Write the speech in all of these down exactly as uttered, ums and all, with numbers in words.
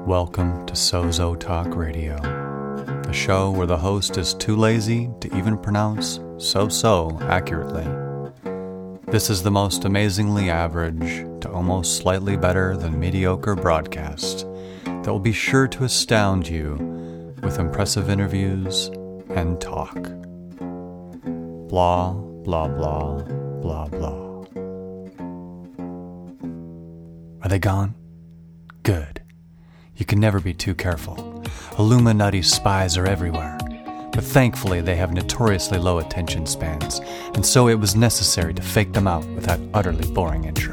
Welcome to Sozo Talk Radio, a show where the host is too lazy to even pronounce so-so accurately. This is the most amazingly average to almost slightly better than mediocre broadcast that will be sure to astound you with impressive interviews and talk. Blah, blah, blah, blah, blah. Are they gone? Good. You can never be too careful. Illuminati spies are everywhere. But thankfully they have notoriously low attention spans, and so it was necessary to fake them out with that utterly boring intro.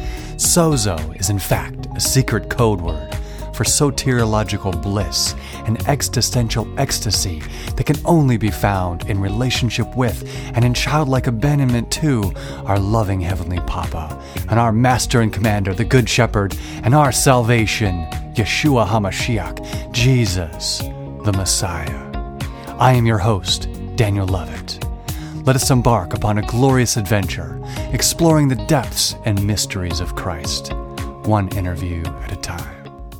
Sozo is in fact a secret code word for soteriological bliss and existential ecstasy that can only be found in relationship with and in childlike abandonment to our loving Heavenly Papa and our Master and Commander, the Good Shepherd, and our salvation, Yeshua HaMashiach, Jesus, the Messiah. I am your host, Daniel Lovett. Let us embark upon a glorious adventure, exploring the depths and mysteries of Christ, one interview at a time.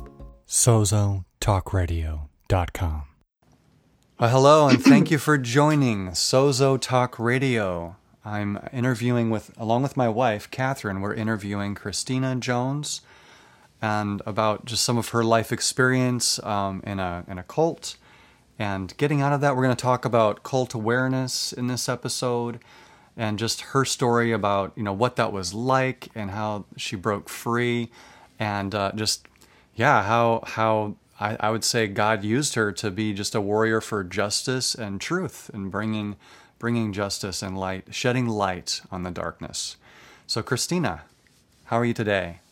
Sozo Talk Radio dot com. Well, hello, and thank you for joining Sozo Talk Radio. I'm interviewing with, along with my wife, Catherine, we're interviewing Christina Jones, and about just some of her life experience um, in a in a cult. And getting out of that, we're going to talk about cult awareness in this episode, and just her story about, you know, what that was like and how she broke free, and uh, just yeah, how how I, I would say God used her to be just a warrior for justice and truth, and bringing bringing justice and light, shedding light on the darkness. So, Christina, how are you today?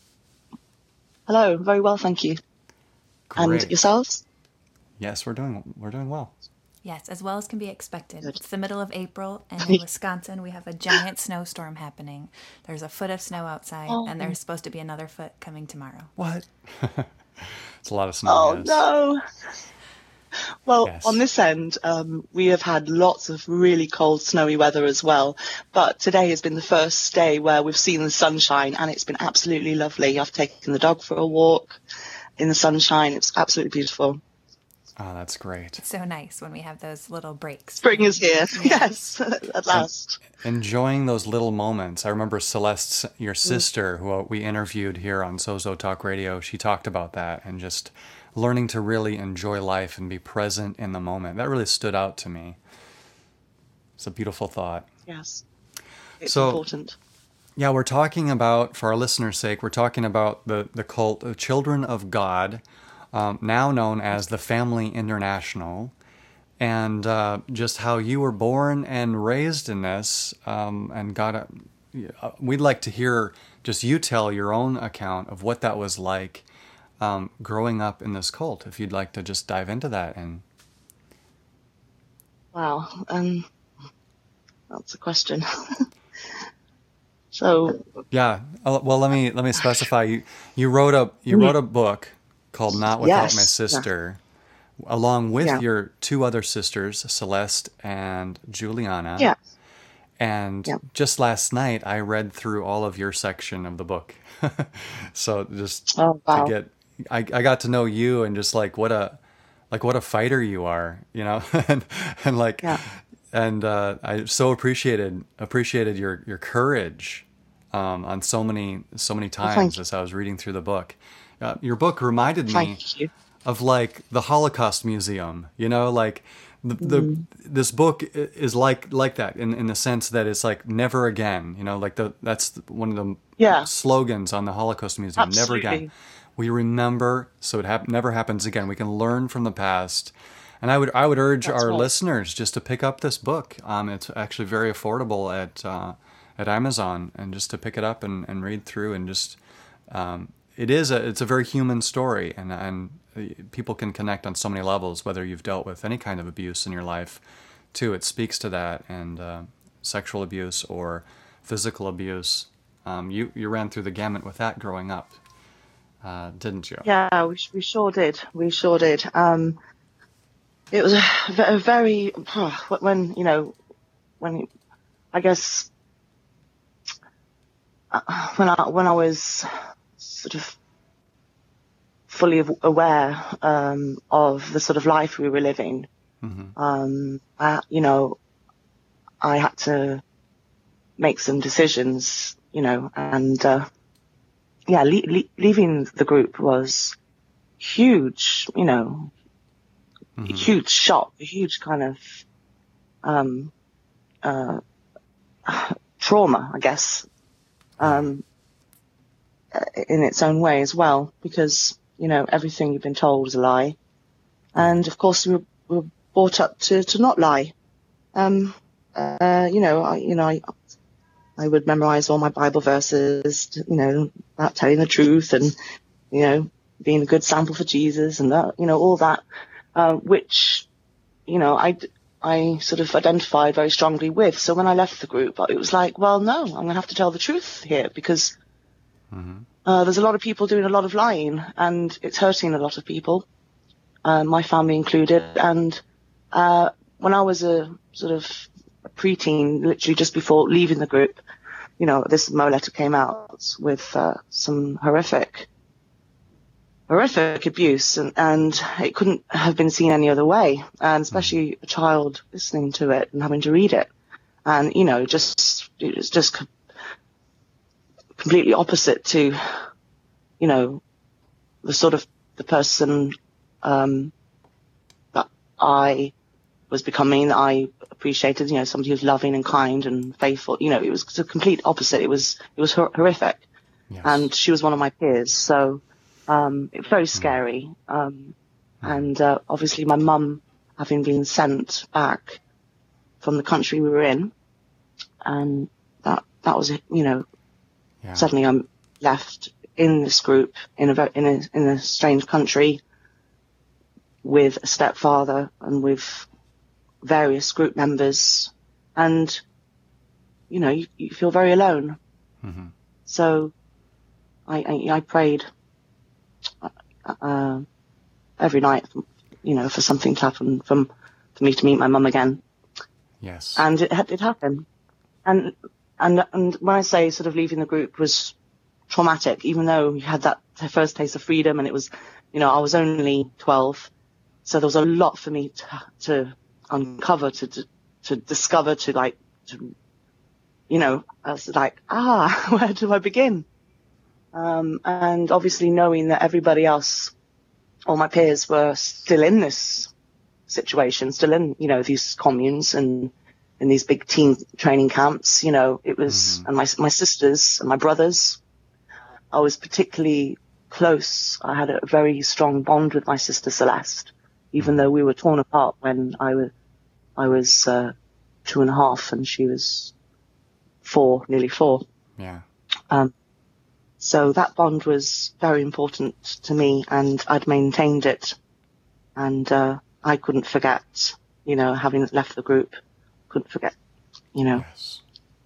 Hello, very well, thank you. Great. And yourselves? Yes, we're doing we're doing well. Yes, as well as can be expected. Good. It's the middle of April, and in Wisconsin we have a giant snowstorm happening. There's a foot of snow outside, Oh. and there's supposed to be another foot coming tomorrow. What? It's a lot of snow. Oh, yes. no. Well, Yes. on this end, um, we have had lots of really cold, snowy weather as well. But today has been the first day where we've seen the sunshine, and it's been absolutely lovely. I've taken the dog for a walk in the sunshine. It's absolutely beautiful. Oh, that's great. It's so nice when we have those little breaks. Spring is here. Yes, at last. Enjoying those little moments. I remember Celeste, your sister, who we interviewed here on Sozo Talk Radio, she talked about that, and just learning to really enjoy life and be present in the moment. That really stood out to me. It's a beautiful thought. Yes, it's So- important. Yeah, we're talking about, for our listeners' sake, we're talking about the, the cult of Children of God, um, now known as the Family International, and uh, just how you were born and raised in this, um, and got a, uh, we'd like to hear just you tell your own account of what that was like um, growing up in this cult, if you'd like to just dive into that. And Wow, um, that's a question. So, yeah, uh, well, let me let me specify. You you wrote a you wrote a book called Not Without Yes, My yeah. Sister, along with Yeah. your two other sisters, Celeste and Juliana. yeah. And Yeah. just last night, I read through all of your section of the book. So just Oh, wow. to get, I, I got to know you, and just like what a, like what a fighter you are, you know, and and like, Yeah. and uh, I so appreciated appreciated your your courage um, on so many so many thank times you. as I was reading through the book. Uh, your book reminded me Thank you. of like the Holocaust Museum, you know, like the, the this book i- is like like that in in the sense that it's like never again, you know, like the that's one of the Yeah. slogans on the Holocaust Museum, never again. Absolutely. We remember, so it hap- never happens again. We can learn from the past. And I would I would urge That's our right. listeners just to pick up this book. Um, it's actually very affordable at uh, at Amazon, and just to pick it up and, and read through, and just um, it is a it's a very human story, and and people can connect on so many levels. Whether you've dealt with any kind of abuse in your life, too, it speaks to that, and uh, sexual abuse or physical abuse. Um, you you ran through the gamut with that growing up, uh, didn't you? Yeah, we, we sure did. We sure did. Um, it was a, a very, when, you know, when, I guess, uh, when I, when I was sort of fully aware um, of the sort of life we were living. Mm-hmm. Um, I, you know, I had to make some decisions, you know, and uh, yeah, le- le- leaving the group was huge, you know, Mm-hmm. huge shock, a huge kind of um, uh, trauma, I guess, um, in its own way as well, because, you know, everything you've been told is a lie. And of course, we were, we were brought up to, to not lie. Um, uh, you know, I, you know, I, I would memorize all my Bible verses, you know, about telling the truth and, you know, being a good sample for Jesus and that, you know, all that, uh, which, you know, I, I sort of identified very strongly with. So when I left the group, it was like, well, no, I'm going to have to tell the truth here because Mm-hmm. uh, there's a lot of people doing a lot of lying and it's hurting a lot of people, uh, my family included. And uh, when I was a sort of a preteen, literally just before leaving the group, you know, this Mo letter came out with uh, some horrific, horrific abuse, and, and it couldn't have been seen any other way, and especially a child listening to it and having to read it. And, you know, just, it was just co- completely opposite to, you know, the sort of the person um, that I was becoming, that I appreciated, you know, somebody who's loving and kind and faithful. You know, it was the complete opposite. It was, it was hor- horrific. Yes. And she was one of my peers. So, um, it was very scary. Um, and, uh, obviously my mum having been sent back from the country we were in, and that, that was, you know, Yeah. suddenly I'm left in this group in a, ve- in a, in a strange country with a stepfather and with various group members, and, you know, you, you feel very alone. Mm-hmm. So I, I, I prayed, uh, every night, you know, for something to happen, from, for me to meet my mum again. Yes. And it had, it happened. And, and, and when I say sort of leaving the group was traumatic, even though we had that first taste of freedom and it was, you know, I was only twelve. So there was a lot for me to, to uncover, to, to, to discover, to like, to, you know, I was like, ah, where do I begin? Um, and obviously knowing that everybody else, all my peers, were still in this situation, still in, you know, these communes and in these big teen training camps, you know, it was, Mm-hmm. and my, my sisters and my brothers, I was particularly close. I had a very strong bond with my sister Celeste, even though we were torn apart when I was, I was, uh, two and a half and she was four, nearly four. Yeah. Um, so that bond was very important to me, and I'd maintained it. And, uh, I couldn't forget, you know, having left the group, couldn't forget, you know. Yes.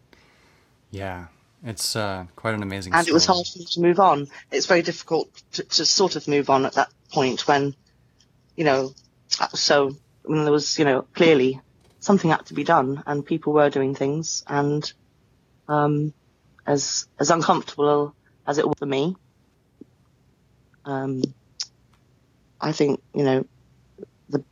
Yeah. It's uh, quite an amazing And story. it was hard for me to move on. It's very difficult to, to sort of move on at that point when, you know, so when there was, you know, clearly something had to be done and people were doing things, and um, as as uncomfortable as it was for me, um, I think, you know, the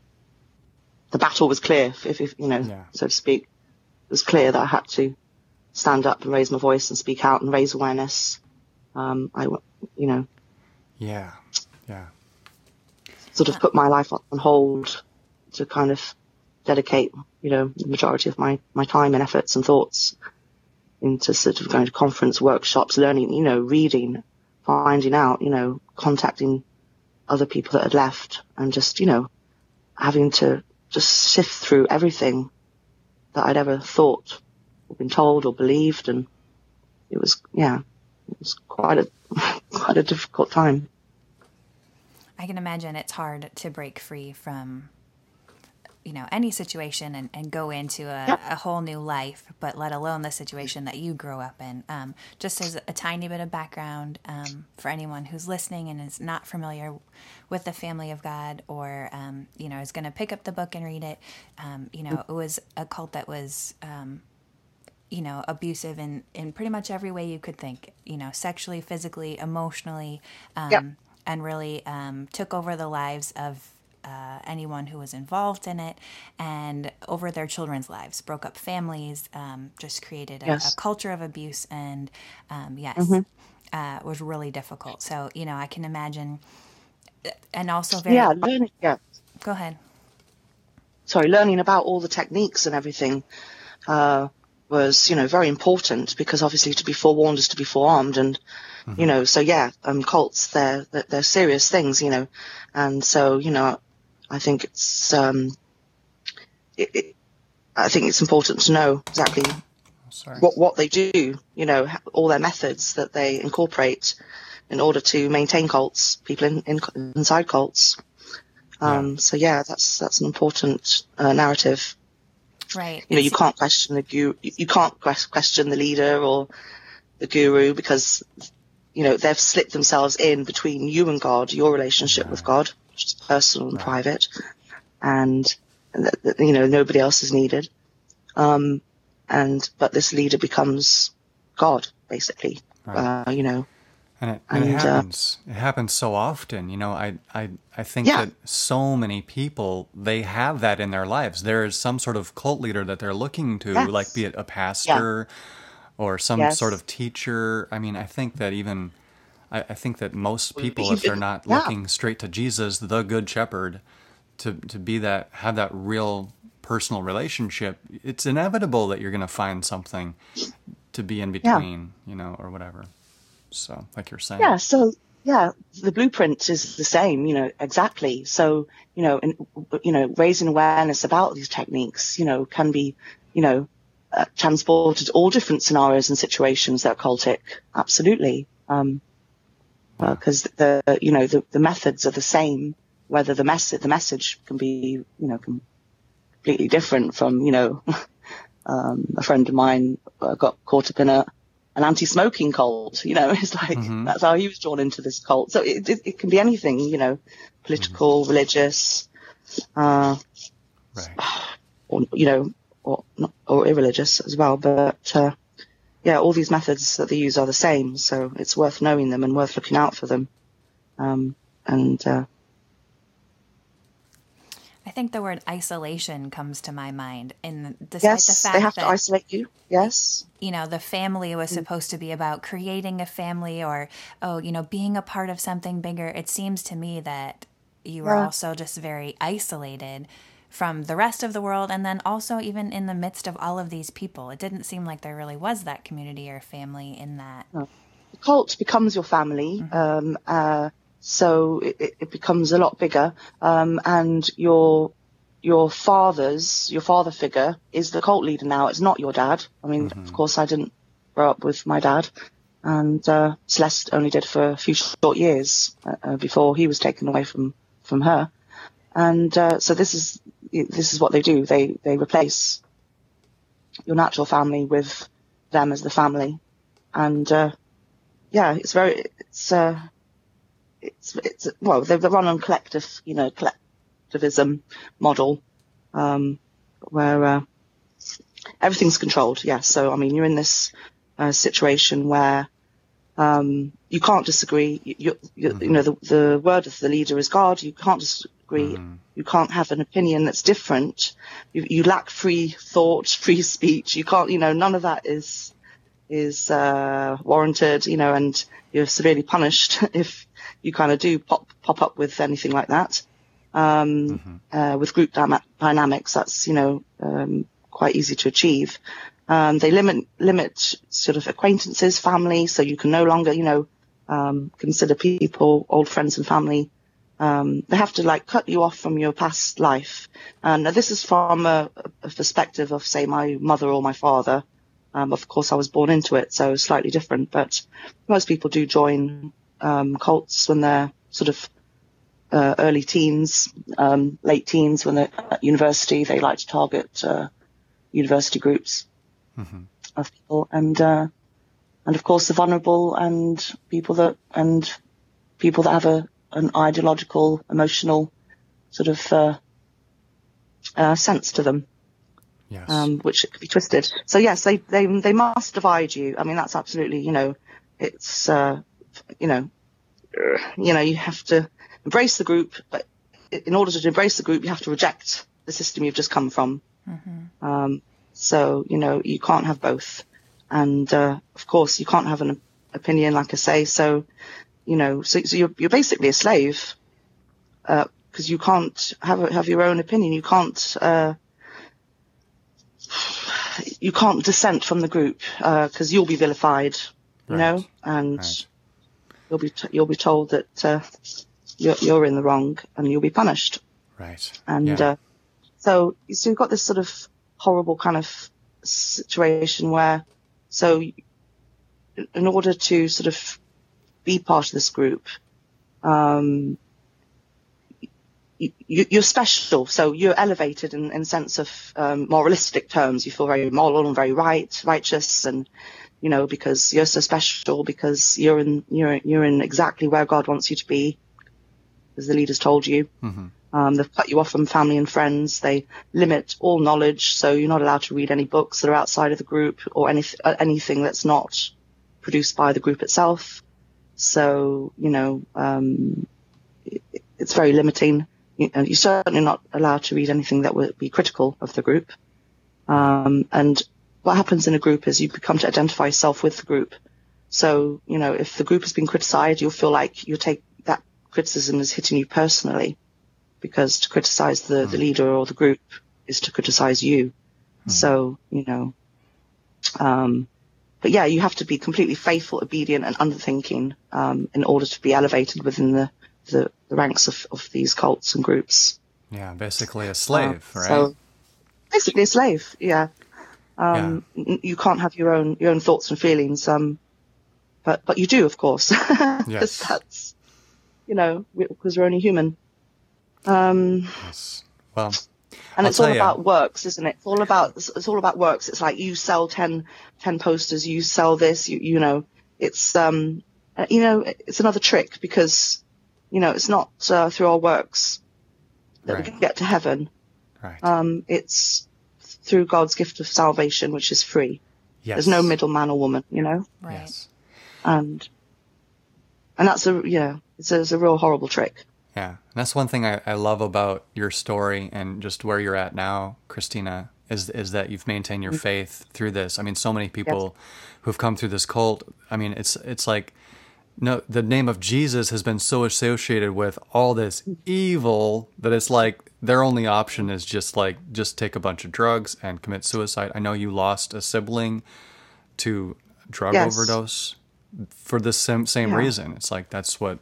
the battle was clear, if, if you know, Yeah. so to speak. It was clear that I had to stand up and raise my voice and speak out and raise awareness. Um, I, you know, Yeah. Yeah. sort of put my life on hold to kind of dedicate, you know, the majority of my, my time and efforts and thoughts into sort of going to conference, workshops, learning, you know, reading, finding out, you know, contacting other people that had left, and just, you know, having to just sift through everything that I'd ever thought or been told or believed. And it was, yeah, it was quite a, quite a difficult time. I can imagine it's hard to break free from, you know, any situation and, and go into a, Yep. a whole new life, but let alone the situation that you grew up in. Um, just as a tiny bit of background um, for anyone who's listening and is not familiar with the Family of God, or, um, you know, is going to pick up the book and read it, um, you know, it was a cult that was, um, you know, abusive in, in pretty much every way you could think, you know, sexually, physically, emotionally. Um, Yep. and really um, took over the lives of uh, anyone who was involved in it, and over their children's lives, broke up families, um, just created a, Yes. a culture of abuse, and um, yes, Mm-hmm. uh, was really difficult. So, you know, I can imagine, and also very, Yeah, learning, yeah. go ahead. Sorry, learning about all the techniques and everything uh, was, you know, very important, because obviously to be forewarned is to be forearmed. And, you know, so yeah, um, cults, they're, they're they're serious things, you know. And so, you know, I think it's, um, it, it, I think it's important to know exactly Sorry. what, what they do, you know, ha- all their methods that they incorporate in order to maintain cults, people in, in inside cults. Um, Yeah. So yeah, that's that's an important uh, narrative. Right. You know, you It's- can't question the guru, you can't ques- question the leader or the guru, because, you know, they've slipped themselves in between you and God, your relationship with God, which is personal and Right. private, and, th- th- you know, nobody else is needed. Um, and but this leader becomes God, basically. Right. Uh, you know, And it, and it And, uh, happens. it happens so often. You know, I, I, I think Yeah. that so many people, they have that in their lives. There is some sort of cult leader that they're looking to, Yes. like be it a pastor or some Yes. sort of teacher. I mean, I think that even, I, I think that most people, even- if they're not yeah. looking straight to Jesus, the good shepherd, to, to be that, have that real personal relationship, it's inevitable that you're going to find something to be in between, you know, or whatever. So, like you're saying. Yeah, so yeah, the blueprint is the same, you know, exactly. So, you know, in, you know, raising awareness about these techniques, you know, can be, you know, uh, transported to all different scenarios and situations that are cultic. Absolutely. Um, because the, you know, the, the methods are the same, whether the message, the message can be, you know, completely different from, you know, um, a friend of mine uh, got caught up in a, an anti-smoking cult, you know, it's like, Mhm. that's how he was drawn into this cult. So it, it, it can be anything, you know, political, religious, uh, Right. or, you know, or, not, or irreligious as well. But, uh, yeah, all these methods that they use are the same. So it's worth knowing them and worth looking out for them. Um, and, uh, I think the word isolation comes to my mind, and despite yes, the fact they have that to isolate you. Yes. you know, the family was supposed to be about creating a family, or, oh, you know, being a part of something bigger. It seems to me that you were Yeah. also just very isolated from the rest of the world, and then also even in the midst of all of these people. It didn't seem like there really was that community or family in that. The cult becomes your family. Um, uh, so it, it- it becomes a lot bigger. Um, and your, your father's, your father figure is the cult leader now. It's not your dad. I mean, of course I didn't grow up with my dad, and, uh, Celeste only did for a few short years, uh, uh, before he was taken away from, from her. And, uh, so this is, this is what they do. They, they replace your natural family with them as the family. And, uh, yeah, it's very, it's, uh, it's, it's, well, they they run on collective, you know, collectivism model, um, where, uh, everything's controlled. Yes. So, I mean, you're in this, uh, situation where, um, you can't disagree. You, you, you, you know, the, the word of the leader is God. You can't disagree. You can't have an opinion that's different. You, you lack free thought, free speech. You can't, you know, none of that is, is uh, warranted, you know, and you're severely punished if you kind of do pop pop up with anything like that. Um, uh, with group dyma- dynamics, that's, you know, um, quite easy to achieve. Um, they limit limit sort of acquaintances, family, so you can no longer, you know, um, consider people, old friends and family. Um, they have to like cut you off from your past life. And this is from a, a perspective of, say, my mother or my father. Um, of course, I was born into it, so slightly different. But most people do join um, cults when they're sort of uh, early teens, um, late teens, when they're at university. They like to target uh, university groups of people, and uh, and of course the vulnerable and people that and people that have a an ideological, emotional sort of uh, uh, sense to them. Yes. Um, which could be twisted. So yes, they, they, they must divide you. I mean, that's absolutely, you know, it's, uh, you know, you know, you have to embrace the group, but in order to embrace the group, you have to reject the system you've just come from. Mm-hmm. Um, so, you know, you can't have both. And, uh, of course, you can't have an opinion, like I say. So, you know, so, so you're, you're basically a slave, uh, cause you can't have, a, have your own opinion. You can't, uh, you can't dissent from the group, uh, cause you'll be vilified, you Right. know, and Right. you'll be, t- you'll be told that, uh, you're, you're in the wrong and you'll be punished. Right. And, yeah. uh, so, so you've got this sort of horrible kind of situation where, so in order to sort of be part of this group, um, you, you're special. So you're elevated in, in sense of, um, moralistic terms. You feel very moral and very right, righteous. And, you know, because you're so special, because you're in, you're, you're in exactly where God wants you to be, as the leaders told you. Mm-hmm. Um, they've cut you off from family and friends. They limit all knowledge, so you're not allowed to read any books that are outside of the group or any, uh, anything that's not produced by the group itself. So, you know, um, it, it's very limiting. You, you're certainly not allowed to read anything that would be critical of the group. Um, and what happens in a group is you become to identify yourself with the group. So, you know, if the group has been criticized, you'll feel like you take that criticism as hitting you personally. Because to criticize the, mm. the leader or the group is to criticize you. Mm. So, you know, um, but yeah, you have to be completely faithful, obedient and unthinking, um, in order to be elevated within the, the, the ranks of, of these cults and groups. Yeah, basically a slave, uh, right? So basically a slave, yeah. Um, yeah. You can't have your own, your own thoughts and feelings, um, but, but you do, of course. Yes. That's, you know, because we're only human. Um, yes. Well, and I'll it's all you. about works, isn't it? It's all about, it's all about works. It's like you sell ten, ten posters, you sell this, you, you know, it's, um, you know, it's another trick because, you know, it's not, uh, through our works that right. we can get to heaven. Right. Um, it's through God's gift of salvation, which is free. Yes. There's no middleman or woman, you know? Right. Yes. And, and that's a, yeah, it's a, it's a real horrible trick. Yeah, and that's one thing I, I love about your story and just where you're at now, Christina, is is that you've maintained your faith through this. I mean, so many people yes. who've come through this cult, I mean, it's it's like, no, the name of Jesus has been so associated with all this evil that it's like their only option is just like, just take a bunch of drugs and commit suicide. I know you lost a sibling to drug yes. overdose for the same, same yeah. reason. It's like, that's what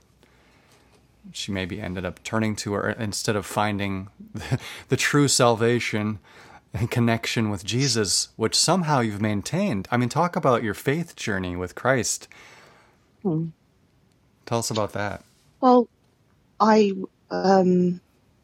she maybe ended up turning to, her instead of finding the, the true salvation and connection with Jesus, which somehow you've maintained. I mean, talk about your faith journey with Christ. Hmm. Tell us about that. Well, I, um,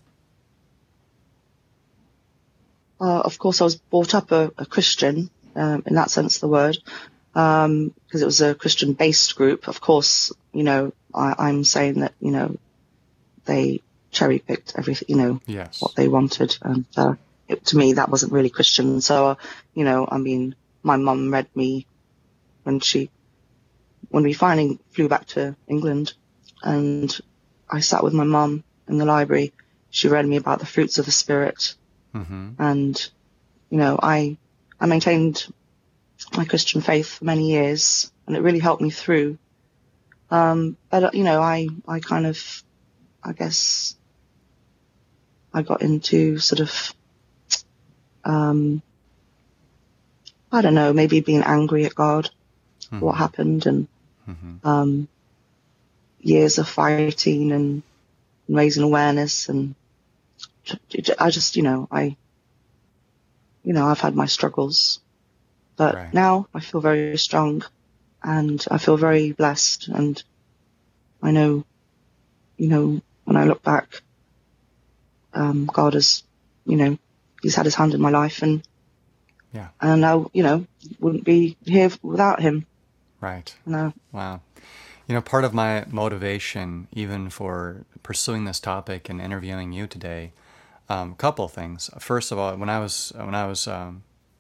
uh, of course, I was brought up a, a Christian, um, in that sense of the word, um, because it was a Christian-based group. Of course, you know, I, I'm saying that, you know, they cherry-picked everything, you know, yes. what they wanted. And uh, it, to me, that wasn't really Christian. So, uh, you know, I mean, my mum read me when she, when we finally flew back to England, and I sat with my mum in the library. She read me about the fruits of the Spirit. Mm-hmm. And, you know, I, I maintained my Christian faith for many years, and it really helped me through. Um, but, you know, I, I kind of, I guess I got into sort of, um, I don't know, maybe being angry at God, mm-hmm. for what happened, and mm-hmm. um, years of fighting and raising awareness. And I just, you know, I, you know, I've had my struggles, but right. now I feel very strong and I feel very blessed. And I know, you know, when I look back, um, God has, you know, he's had his hand in my life, and yeah, and I, you know, wouldn't be here without him. Right. No. Wow. You know, part of my motivation, even for pursuing this topic and interviewing you today, um, a couple of things. First of all, when I was when I was um,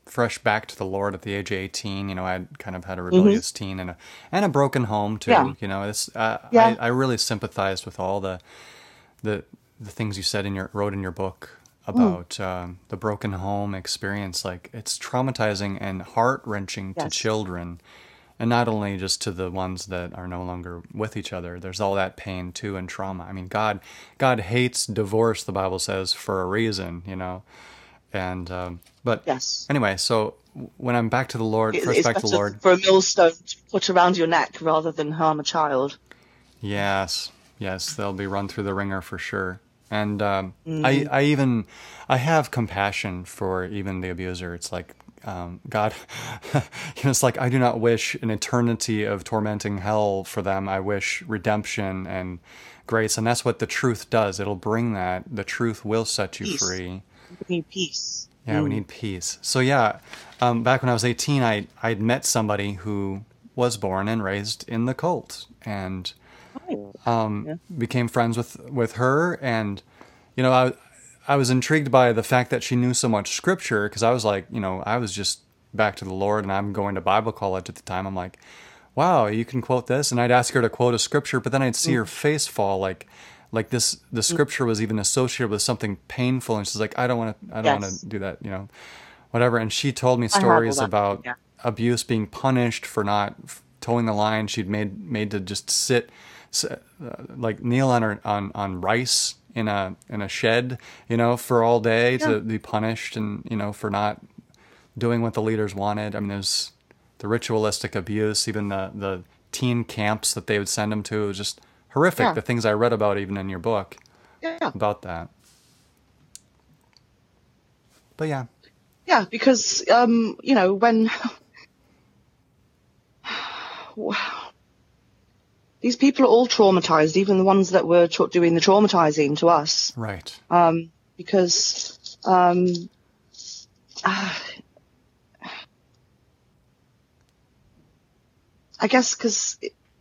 fresh back to the Lord at the age of eighteen. You know, I had kind of had a rebellious mm-hmm. teen and a and a broken home too. Yeah. You know, it's uh, yeah. I, I really sympathized with all the the the things you said in your wrote in your book about mm. um, the broken home experience. Like, it's traumatizing and heart wrenching yes. to children, and not only just to the ones that are no longer with each other. There's all that pain too and trauma. I mean, God God hates divorce. The Bible says, for a reason. You know. And um, but yes. anyway, so when I'm back to the Lord, it, first it's back to the Lord, for a millstone to put around your neck rather than harm a child. Yes, yes, they'll be run through the ringer for sure. And um, mm. I, I even, I have compassion for even the abuser. It's like, um, God, you know, it's like, I do not wish an eternity of tormenting hell for them. I wish redemption and grace, and that's what the truth does. It'll bring that. The truth will set you peace. free. We need peace. Yeah, mm. we need peace. So yeah, um, back when I was eighteen, I I'd met somebody who was born and raised in the cult, and um, yeah. became friends with with her. And you know, I I was intrigued by the fact that she knew so much scripture, because I was like, you know, I was just back to the Lord, and I'm going to Bible college at the time. I'm like, wow, you can quote this, and I'd ask her to quote a scripture, but then I'd see mm. her face fall, like. Like this, the scripture was even associated with something painful, and she's like, "I don't want to, I don't yes. want to do that," you know, whatever. And she told me stories about yeah. abuse, being punished for not towing the line. She'd made made to just sit, uh, like kneel on her on, on rice in a in a shed, you know, for all day yeah. to be punished, and you know, for not doing what the leaders wanted. I mean, there's the ritualistic abuse, even the the teen camps that they would send them to. It was just horrific, yeah. the things I read about even in your book yeah. about that. But yeah. Yeah, because, um, you know, when... these people are all traumatized, even the ones that were tra- doing the traumatizing to us. Right. Um, because... Um, uh, I guess because...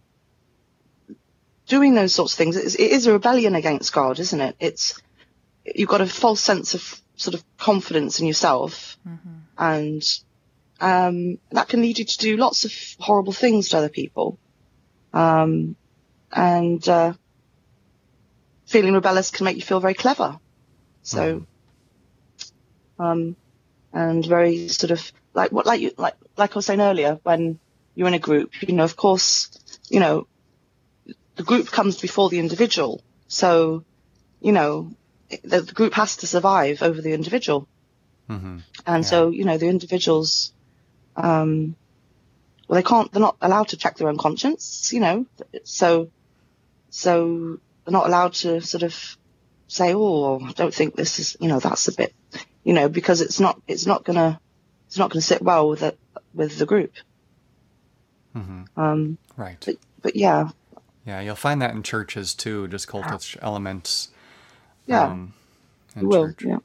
doing those sorts of things, it is a rebellion against God, isn't it? It's, you've got a false sense of sort of confidence in yourself, mm-hmm. and um, that can lead you to do lots of horrible things to other people. Um, and uh, feeling rebellious can make you feel very clever. So, mm-hmm. um, and very sort of like what, like you, like like I was saying earlier, when you're in a group, you know, of course, you know. The group comes before the individual. So, you know, the, the group has to survive over the individual. Mm-hmm. And yeah. so, you know, the individuals, um, well, they can't, they're not allowed to check their own conscience, you know. So, so they're not allowed to sort of say, oh, I don't think this is, you know, that's a bit, you know, because it's not, it's not gonna, it's not gonna sit well with it, with the group. Mm-hmm. Um, right. But, but yeah. Yeah, you'll find that in churches too, just cultish elements. Yeah, um, in you will. Church. Yeah.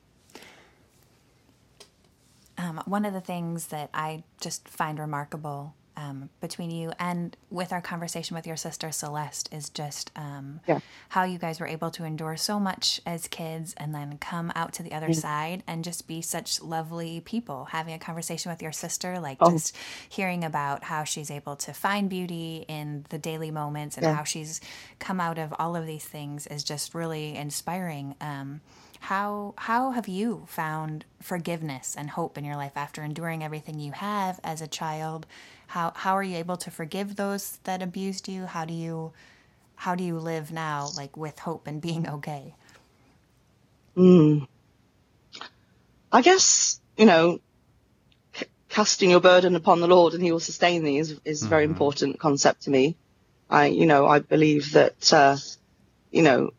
Um, one of the things that I just find remarkable um, between you and with our conversation with your sister Celeste is just um, yeah. how you guys were able to endure so much as kids and then come out to the other mm. side and just be such lovely people. Having a conversation with your sister, like oh. just hearing about how she's able to find beauty in the daily moments and yeah. how she's come out of all of these things is just really inspiring. Um, How how have you found forgiveness and hope in your life after enduring everything you have as a child? How how are you able to forgive those that abused you? How do you how do you live now, like with hope and being okay? Mm. I guess, you know, c- casting your burden upon the Lord and He will sustain thee is is a mm-hmm. very important concept to me. I you know I believe that uh, you know.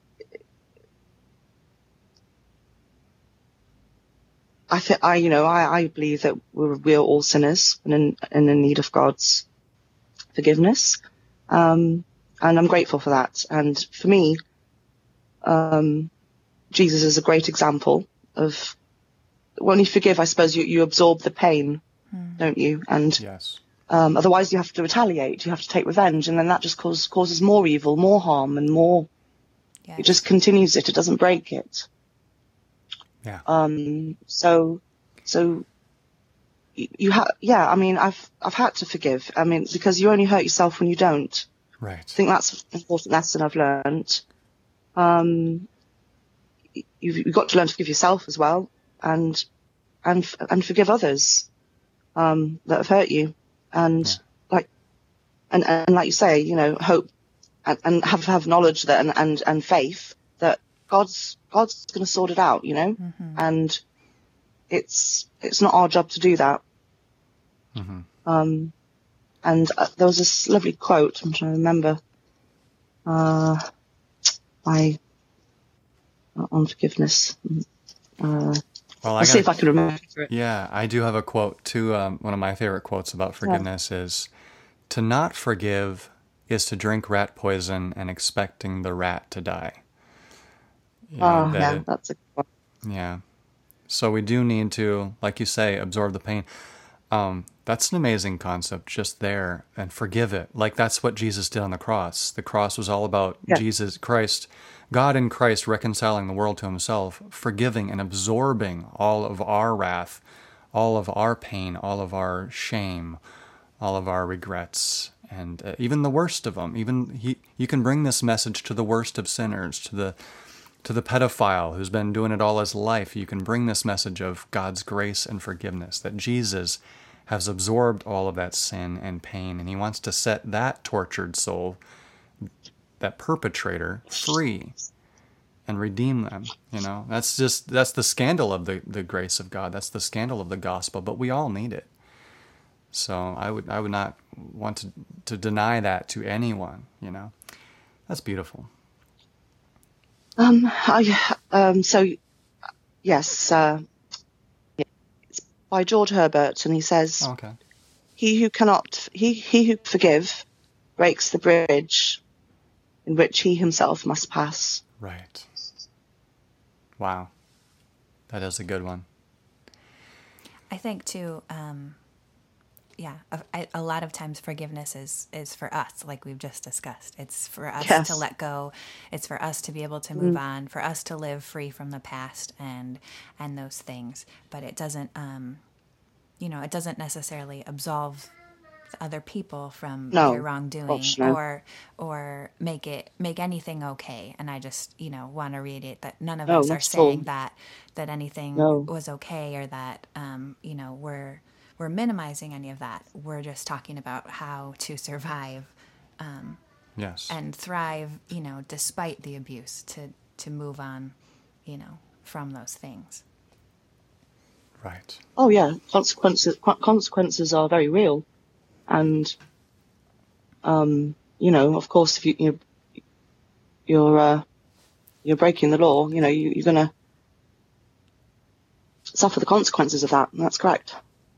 I think I, you know, I, I believe that we're, we're all sinners and in, and in need of God's forgiveness. Um, and I'm grateful for that. And for me, um, Jesus is a great example of when you forgive, I suppose you, you absorb the pain, mm. don't you? And, yes. um, otherwise you have to retaliate. You have to take revenge. And then that just causes, causes more evil, more harm and more, yes. It just continues it. It doesn't break it. Yeah. Um, so, so, you, you have, yeah, I mean, I've, I've had to forgive. I mean, because you only hurt yourself when you don't. Right. I think that's an important lesson I've learned. Um, you've, you've got to learn to forgive yourself as well, and, and, and forgive others, um, that have hurt you. And Yeah. like, and, and like you say, you know, hope and, and have, have knowledge that, and, and, and faith that God's, God's going to sort it out, you know, Mm-hmm. and it's, it's not our job to do that. Mm-hmm. Um, and uh, there was this lovely quote, I'm trying to remember, uh, by, uh, on forgiveness. Uh, Well, I I'll see gotta- if I can remember it. Yeah, I do have a quote too. Um, one of my favorite quotes about forgiveness is, "To not forgive is to drink rat poison and expecting the rat to die." You know, Oh, that yeah, it- that's a good one. yeah. So we do need to, like you say, absorb the pain. Um, that's an amazing concept just there, and forgive it. Like that's what Jesus did on the cross. The cross was all about Yeah. Jesus Christ, God in Christ reconciling the world to himself, forgiving and absorbing all of our wrath, all of our pain, all of our shame, all of our regrets, and uh, even the worst of them. Even he, you can bring this message to the worst of sinners, to the to the pedophile who's been doing it all his life. You can bring this message of God's grace and forgiveness, that Jesus has absorbed all of that sin and pain, and he wants to set that tortured soul, that perpetrator, free and redeem them. You know, that's just, that's the scandal of the, the grace of God. That's the scandal of the gospel, but we all need it. So I would, I would not want to, to deny that to anyone, you know. That's beautiful. Um, I, um, so, yes, uh, it's by George Herbert, and he says, Oh, okay. he who cannot, he, he who forgive breaks the bridge in which he himself must pass. Right. Wow. That is a good one. I think too, um, yeah, a, I- a lot of times forgiveness is, is for us, like we've just discussed. It's for us Yes. to let go. It's for us to be able to move on, for us to live free from the past and and those things. But it doesn't, um, you know, it doesn't necessarily absolve other people from No, their wrongdoing gosh, no. or or make it make anything okay. And I just, you know, want to reiterate that none of No, us are not at all. saying that that anything No. was okay or that um, you know, we're we're minimizing any of that. We're just talking about how to survive Yes. and thrive, you know, despite the abuse, to to move on, you know, from those things. Right. Oh yeah, consequences, co- consequences are very real. And, um, you know, of course, if you, you you're, uh, you're breaking the law, you know, you, you're going to suffer the consequences of that. And that's correct.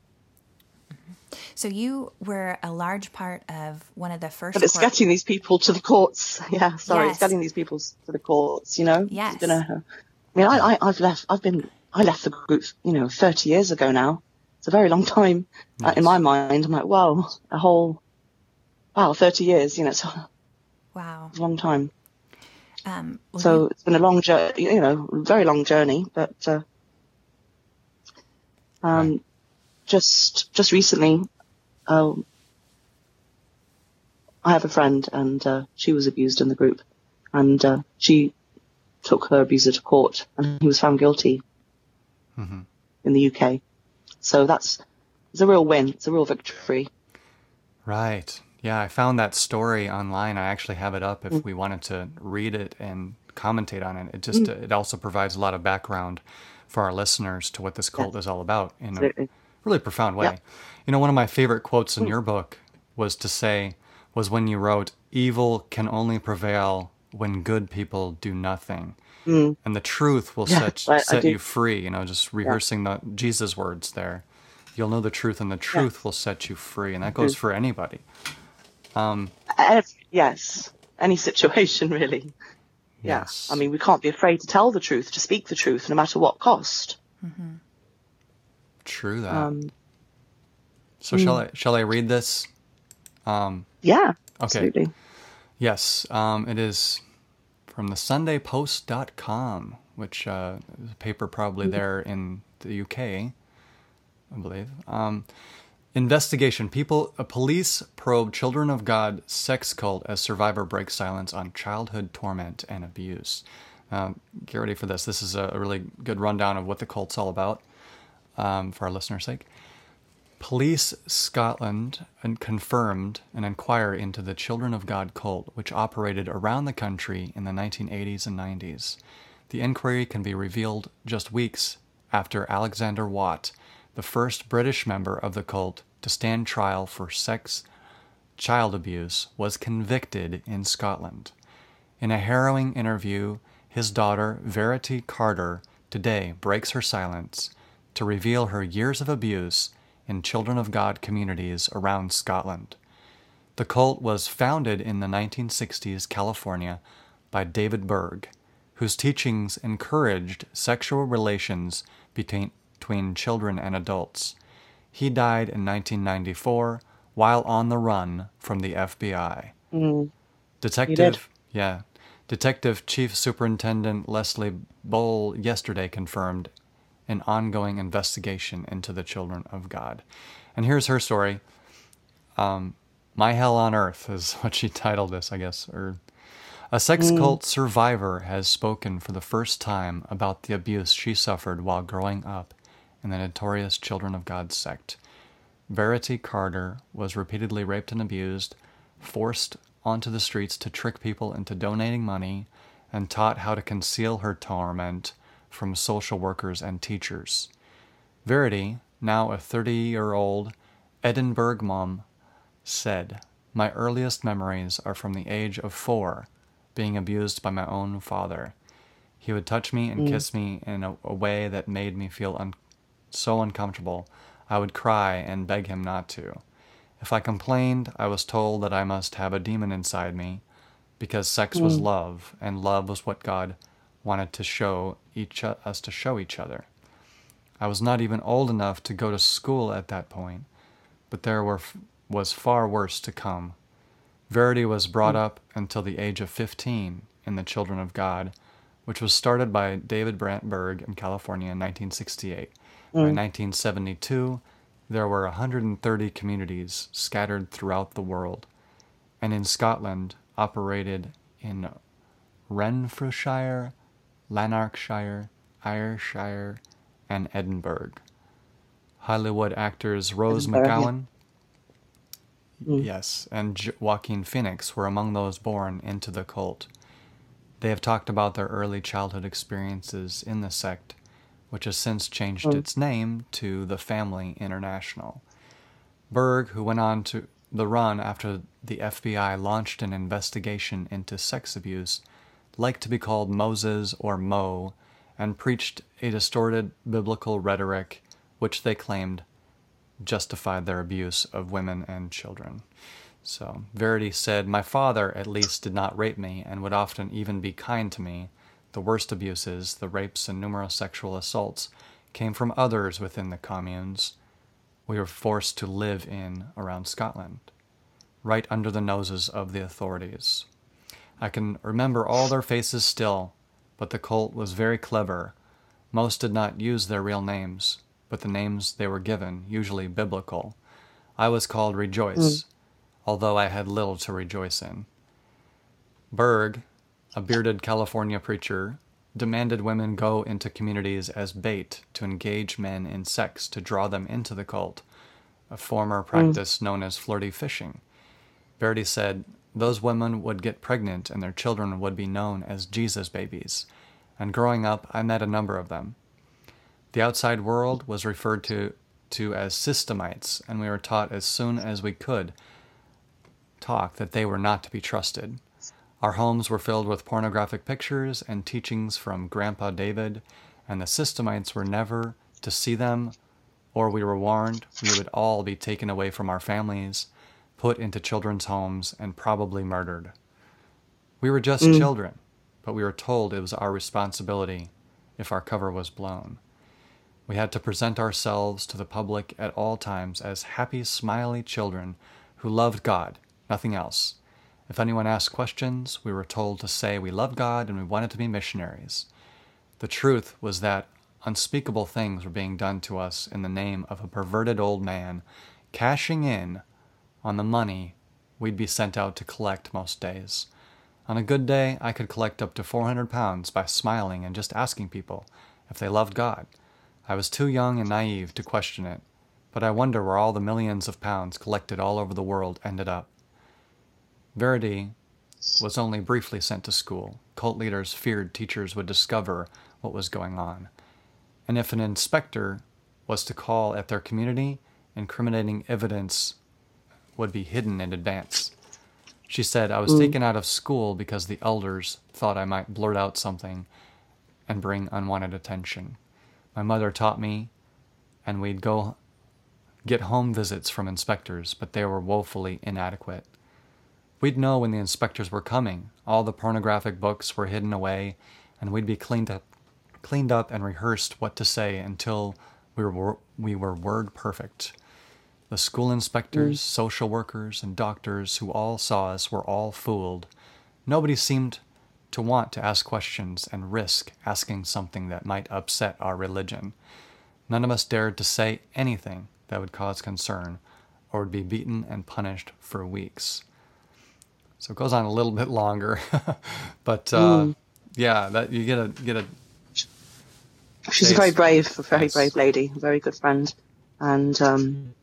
So you were a large part of one of the first. But it's court- getting these people to the courts. Yeah, sorry, Yes. it's getting these people to the courts. You know, Yes. It's been a, I mean, I, I, I've left. I've been. I left the group, you know, thirty years ago now. It's a very long time uh, Yes. in my mind. I'm like, well, a whole, wow, thirty years. You know, it's a Wow. long time. Um, well, So you- it's been a long journey. You know, very long journey. But uh, um, Right. just just recently, um, I have a friend, and uh, she was abused in the group, and uh, she took her abuser to court, and he was found guilty Mhm. in the U K. So that's it's a real win. It's a real victory. Right. Yeah, I found that story online. I actually have it up if Mm. we wanted to read it and commentate on it. It just it also provides a lot of background for our listeners to what this cult is all about in a Absolutely. really profound way. Yeah. You know, one of my favorite quotes in your book was to say was when you wrote, "Evil can only prevail when good people do nothing." Mm. And the truth will Yeah, set I- I set do. you free. You know, just rehearsing the Jesus words there. You'll know the truth, and the truth will set you free. And that goes for anybody. Ev- yes, any situation really. Yeah. Yes. I mean, we can't be afraid to tell the truth, to speak the truth, no matter what cost. True that. Um, so shall I shall I read this? Um, yeah, Okay. absolutely. yes, um, it is from the sunday post dot com, which uh, is a paper probably there in the U K. I believe. Um, investigation. People, a police probe Children of God sex cult as survivor breaks silence on childhood torment and abuse. Um, get ready for this. This is a, a really good rundown of what the cult's all about, um, for our listeners' sake. Police Scotland confirmed an inquiry into the Children of God cult, which operated around the country in the nineteen eighties and nineties. The inquiry can be revealed just weeks after Alexander Watt, the first British member of the cult to stand trial for sex child abuse, was convicted in Scotland. In a harrowing interview, his daughter, Verity Carter, today breaks her silence to reveal her years of abuse in Children of God communities around Scotland. The cult was founded in the nineteen sixties California by David Berg, whose teachings encouraged sexual relations between, between children and adults. He died in nineteen ninety-four while on the run from the F B I. Mm. Detective, yeah, Detective Chief Superintendent Leslie Bowl yesterday confirmed an ongoing investigation into the Children of God. And here's her story. Um, My Hell on Earth is what she titled this, I guess. Or a sex mm. cult survivor has spoken for the first time about the abuse she suffered while growing up in the notorious Children of God sect. Verity Carter was repeatedly raped and abused, forced onto the streets to trick people into donating money, and taught how to conceal her torment from social workers and teachers. Verity, now a thirty-year-old Edinburgh mom, said, "My earliest memories are from the age of four, being abused by my own father. He would touch me and mm. kiss me in a, a way that made me feel un- so uncomfortable, I would cry and beg him not to. If I complained, I was told that I must have a demon inside me, because sex mm. was love, and love was what God wanted to show each uh, us to show each other. I was not even old enough to go to school at that point, but there were f- was far worse to come. Verity was brought mm. up until the age of fifteen in the Children of God, which was started by David Brantberg in California in nineteen sixty-eight. Mm. By nineteen seventy-two, there were one hundred thirty communities scattered throughout the world, and in Scotland operated in Renfrewshire, Lanarkshire, Ayrshire, and Edinburgh. Hollywood actors Rose Edinburgh, McGowan, yeah. mm. yes, and J- Joaquin Phoenix were among those born into the cult. They have talked about their early childhood experiences in the sect, which has since changed mm. its name to the Family International. Berg, who went on to the run after the F B I launched an investigation into sex abuse, liked to be called Moses or Mo, and preached a distorted biblical rhetoric which they claimed justified their abuse of women and children. So, Verity said, "My father, at least, did not rape me and would often even be kind to me. The worst abuses, the rapes and numerous sexual assaults, came from others within the communes we were forced to live in around Scotland, right under the noses of the authorities. I can remember all their faces still, but the cult was very clever. Most did not use their real names, but the names they were given, usually biblical. I was called Rejoice, mm. although I had little to rejoice in." Berg, a bearded California preacher, demanded women go into communities as bait to engage men in sex to draw them into the cult, a former practice mm. known as flirty fishing. Verity said, "Those women would get pregnant and their children would be known as Jesus babies, and growing up I met a number of them. The outside world was referred to, to as systemites, and we were taught as soon as we could talk that they were not to be trusted. Our homes were filled with pornographic pictures and teachings from Grandpa David, and the systemites were never to see them, or we were warned we would all be taken away from our families, put into children's homes, and probably murdered. We were just mm. children, but we were told it was our responsibility if our cover was blown. We had to present ourselves to the public at all times as happy, smiley children who loved God, nothing else. If anyone asked questions, we were told to say we loved God and we wanted to be missionaries. The truth was that unspeakable things were being done to us in the name of a perverted old man cashing in on the money we'd be sent out to collect most days. On a good day, I could collect up to four hundred pounds by smiling and just asking people if they loved God. I was too young and naive to question it, but I wonder where all the millions of pounds collected all over the world ended up. Verity was only briefly sent to school. Cult leaders feared teachers would discover what was going on. And if an inspector was to call at their community, incriminating evidence would be hidden in advance. She said, I was mm. taken out of school because the elders thought I might blurt out something and bring unwanted attention. My mother taught me, and we'd go get home visits from inspectors, but they were woefully inadequate. We'd know when the inspectors were coming. All the pornographic books were hidden away, and we'd be cleaned up, cleaned up and rehearsed what to say until we were we were word perfect. The school inspectors, mm. social workers, and doctors who all saw us were all fooled. Nobody seemed to want to ask questions and risk asking something that might upset our religion. None of us dared to say anything that would cause concern or would be beaten and punished for weeks. So it goes on a little bit longer, but uh, mm. yeah, that you get a get a. She's taste. a very brave, very yes. brave lady, a very good friend, and um,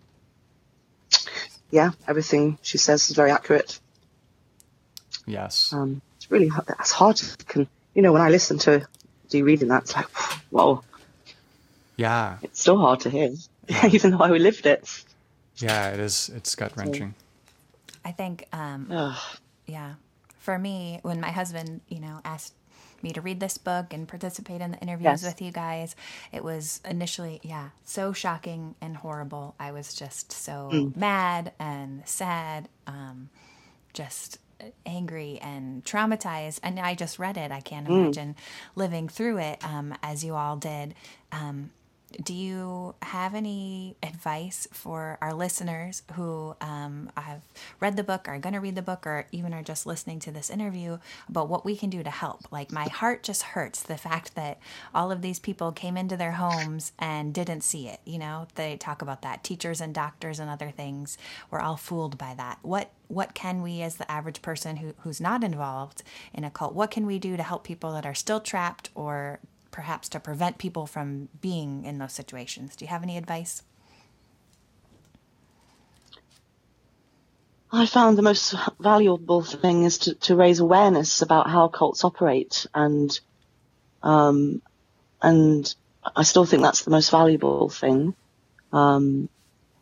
yeah, everything she says is very accurate. Yes, um, it's really that's hard. To, can you know when I listen to you reading that, it's like whoa. Yeah, it's still hard to hear, yeah. even though I lived it. Yeah, it is. It's gut wrenching. I think, um, yeah, for me, when my husband, you know, asked me to read this book and participate in the interviews yes. with you guys, it was initially, yeah, so shocking and horrible. I was just so mm. mad and sad, um, just angry and traumatized. And I just read it. I can't imagine mm. living through it um, as you all did. Um, Do you have any advice for our listeners who um, have read the book, are going to read the book, or even are just listening to this interview about what we can do to help? Like, my heart just hurts the fact that all of these people came into their homes and didn't see it. You know, they talk about that. Teachers and doctors and other things, we're all fooled by that. What what can we, as the average person who, who's not involved in a cult, what can we do to help people that are still trapped, or perhaps to prevent people from being in those situations? Do you have any advice? I found the most valuable thing is to, to raise awareness about how cults operate, and um, and I still think that's the most valuable thing. Um,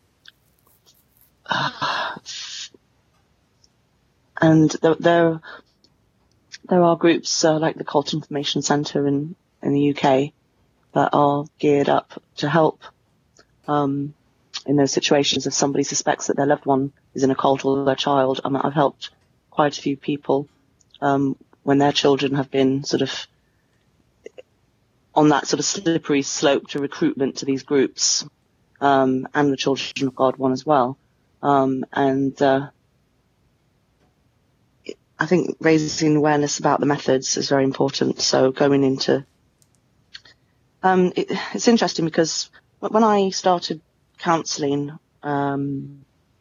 and there, there there are groups uh, like the Cult Information Centre in in the U K that are geared up to help um, in those situations if somebody suspects that their loved one is in a cult or their child. I mean, I've helped quite a few people um, when their children have been sort of on that sort of slippery slope to recruitment to these groups, um, and the Children of God one as well. Um, and uh, I think raising awareness about the methods is very important. So going into Um, it, it's interesting because when I started counselling, um,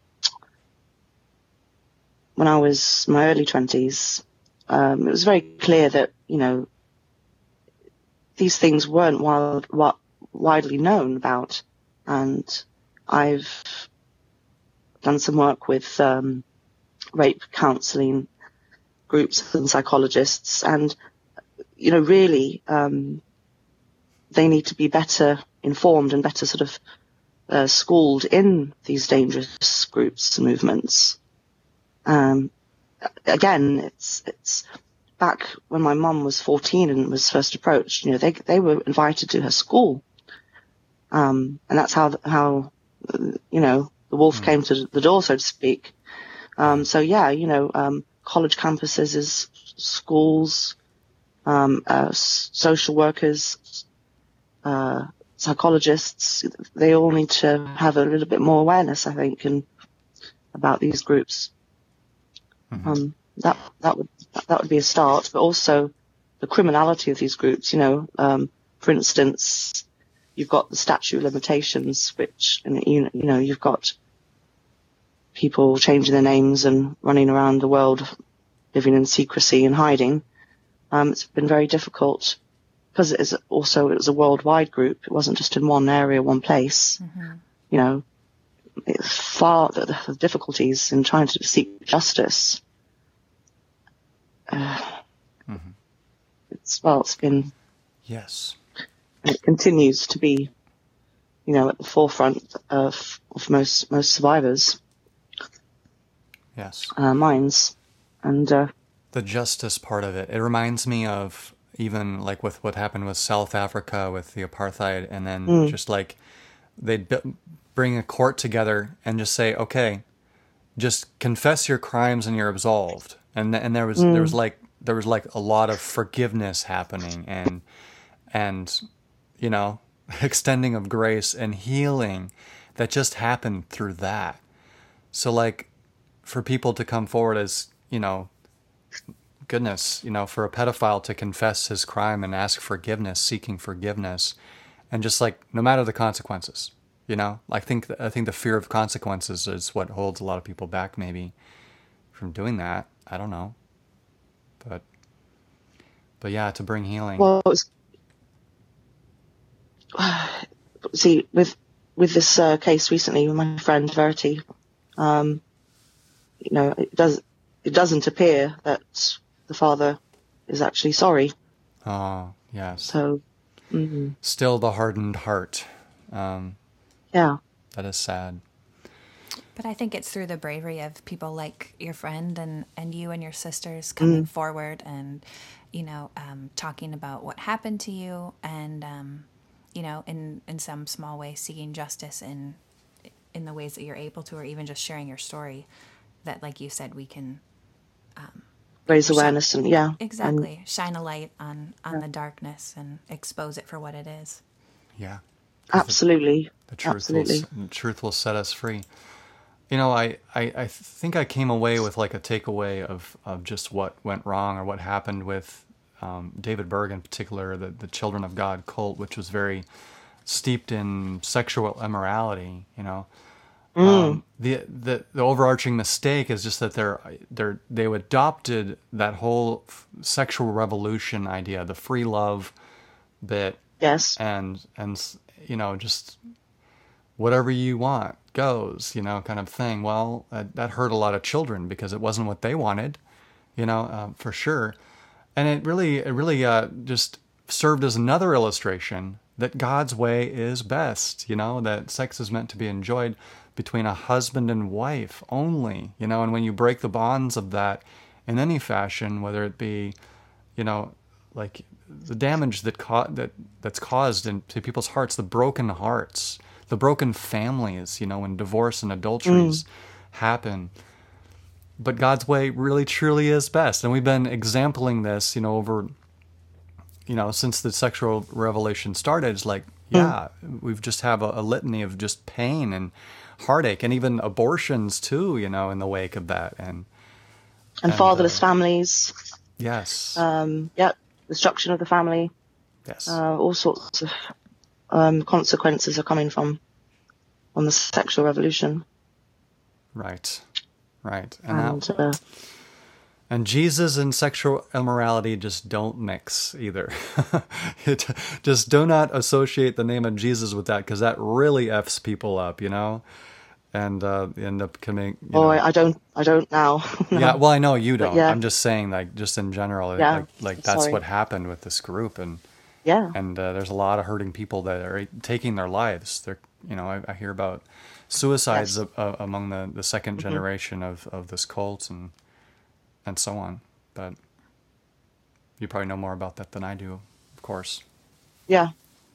when I was in my early twenties, um, it was very clear that, you know, these things weren't wild, wi- widely known about. And I've done some work with um, rape counselling groups and psychologists, and, you know, really... Um, they need to be better informed and better sort of uh, schooled in these dangerous groups and movements. Um, again, it's it's back when my mum was fourteen and was first approached. You know, they they were invited to her school, um, and that's how how you know the wolf mm. came to the door, so to speak. Um, so yeah, you know, um, college campuses, is schools, um, uh, social workers. Uh, psychologists, they all need to have a little bit more awareness, I think, and about these groups. Mm-hmm. Um, that that would that would be a start, but also the criminality of these groups. You know, um, for instance, you've got the statute of limitations, which, and you, you know, you've got people changing their names and running around the world living in secrecy and hiding. Um, it's been very difficult because it is also, it was a worldwide group. It wasn't just in one area, one place. Mm-hmm. You know, it's far, the, the difficulties in trying to seek justice. Uh, mm-hmm. It's, well, it's been... Yes. And it continues to be, you know, at the forefront of, of most, most survivors. Yes. Uh, minds. And, uh, the justice part of it. It reminds me of even like with what happened with South Africa with the apartheid, and then mm. just like they'd b- bring a court together and just say, okay, just confess your crimes and you're absolved. And and there was mm. there was like there was like a lot of forgiveness happening and and you know extending of grace and healing that just happened through that. So like for people to come forward as, you know, goodness, you know, for a pedophile to confess his crime and ask forgiveness, seeking forgiveness, and just like no matter the consequences, you know, I think I think the fear of consequences is what holds a lot of people back, maybe, from doing that. I don't know, but but yeah, to bring healing. Well, it's, uh, see, with with this uh, case recently with my friend Verity, um, you know, it does it doesn't appear that the father is actually sorry. Oh, yes. So, mm-hmm. Still the hardened heart. Um, yeah. That is sad. But I think it's through the bravery of people like your friend and, and you and your sisters coming mm. forward and, you know, um, talking about what happened to you and, um, you know, in, in some small way seeking justice in in the ways that you're able to, or even just sharing your story that, like you said, we can... Um, raise awareness and yeah exactly and, shine a light on on yeah. the darkness and expose it for what it is. Yeah, absolutely. The, the truth absolutely will, the truth will set us free. You know, I, I, I think I came away with like a takeaway of, of just what went wrong or what happened with um, David Berg in particular, the, the Children of God cult, which was very steeped in sexual immorality, you know. Mm. Um, the, the the overarching mistake is just that they're they're they adopted that whole f- sexual revolution idea, the free love bit, yes, and and you know just whatever you want goes, you know, kind of thing. Well, that, that hurt a lot of children because it wasn't what they wanted, you know, uh, for sure, and it really it really uh, just served as another illustration that God's way is best, you know, that sex is meant to be enjoyed between a husband and wife only, you know, and when you break the bonds of that in any fashion, whether it be, you know, like the damage that ca- that that's caused in, to people's hearts, the broken hearts, the broken families, you know, when divorce and adulteries mm. happen. But God's way really truly is best. And we've been exempling this, you know, over, you know, since the sexual revelation started. It's like, yeah, mm. we've just have a, a litany of just pain and heartache and even abortions too, you know, in the wake of that. And and, and fatherless uh, families. Yes. Um, yeah, destruction of the family. Yes. Uh, all sorts of um, consequences are coming from on the sexual revolution. Right. Right. And, and, that, uh, and Jesus and sexual immorality just don't mix either. it, just do not associate the name of Jesus with that, because that really F's people up, you know? And uh, end up coming. You oh, know, I don't. I don't now. No. Yeah. Well, I know you don't. Yeah. I'm just saying, like, just in general, yeah. like, like that's Sorry. what happened with this group, and yeah. And uh, there's a lot of hurting people that are taking their lives. They're, you know, I, I hear about suicides yes. a, a, among the, the second mm-hmm. generation of, of this cult and and so on. But you probably know more about that than I do, of course. Yeah.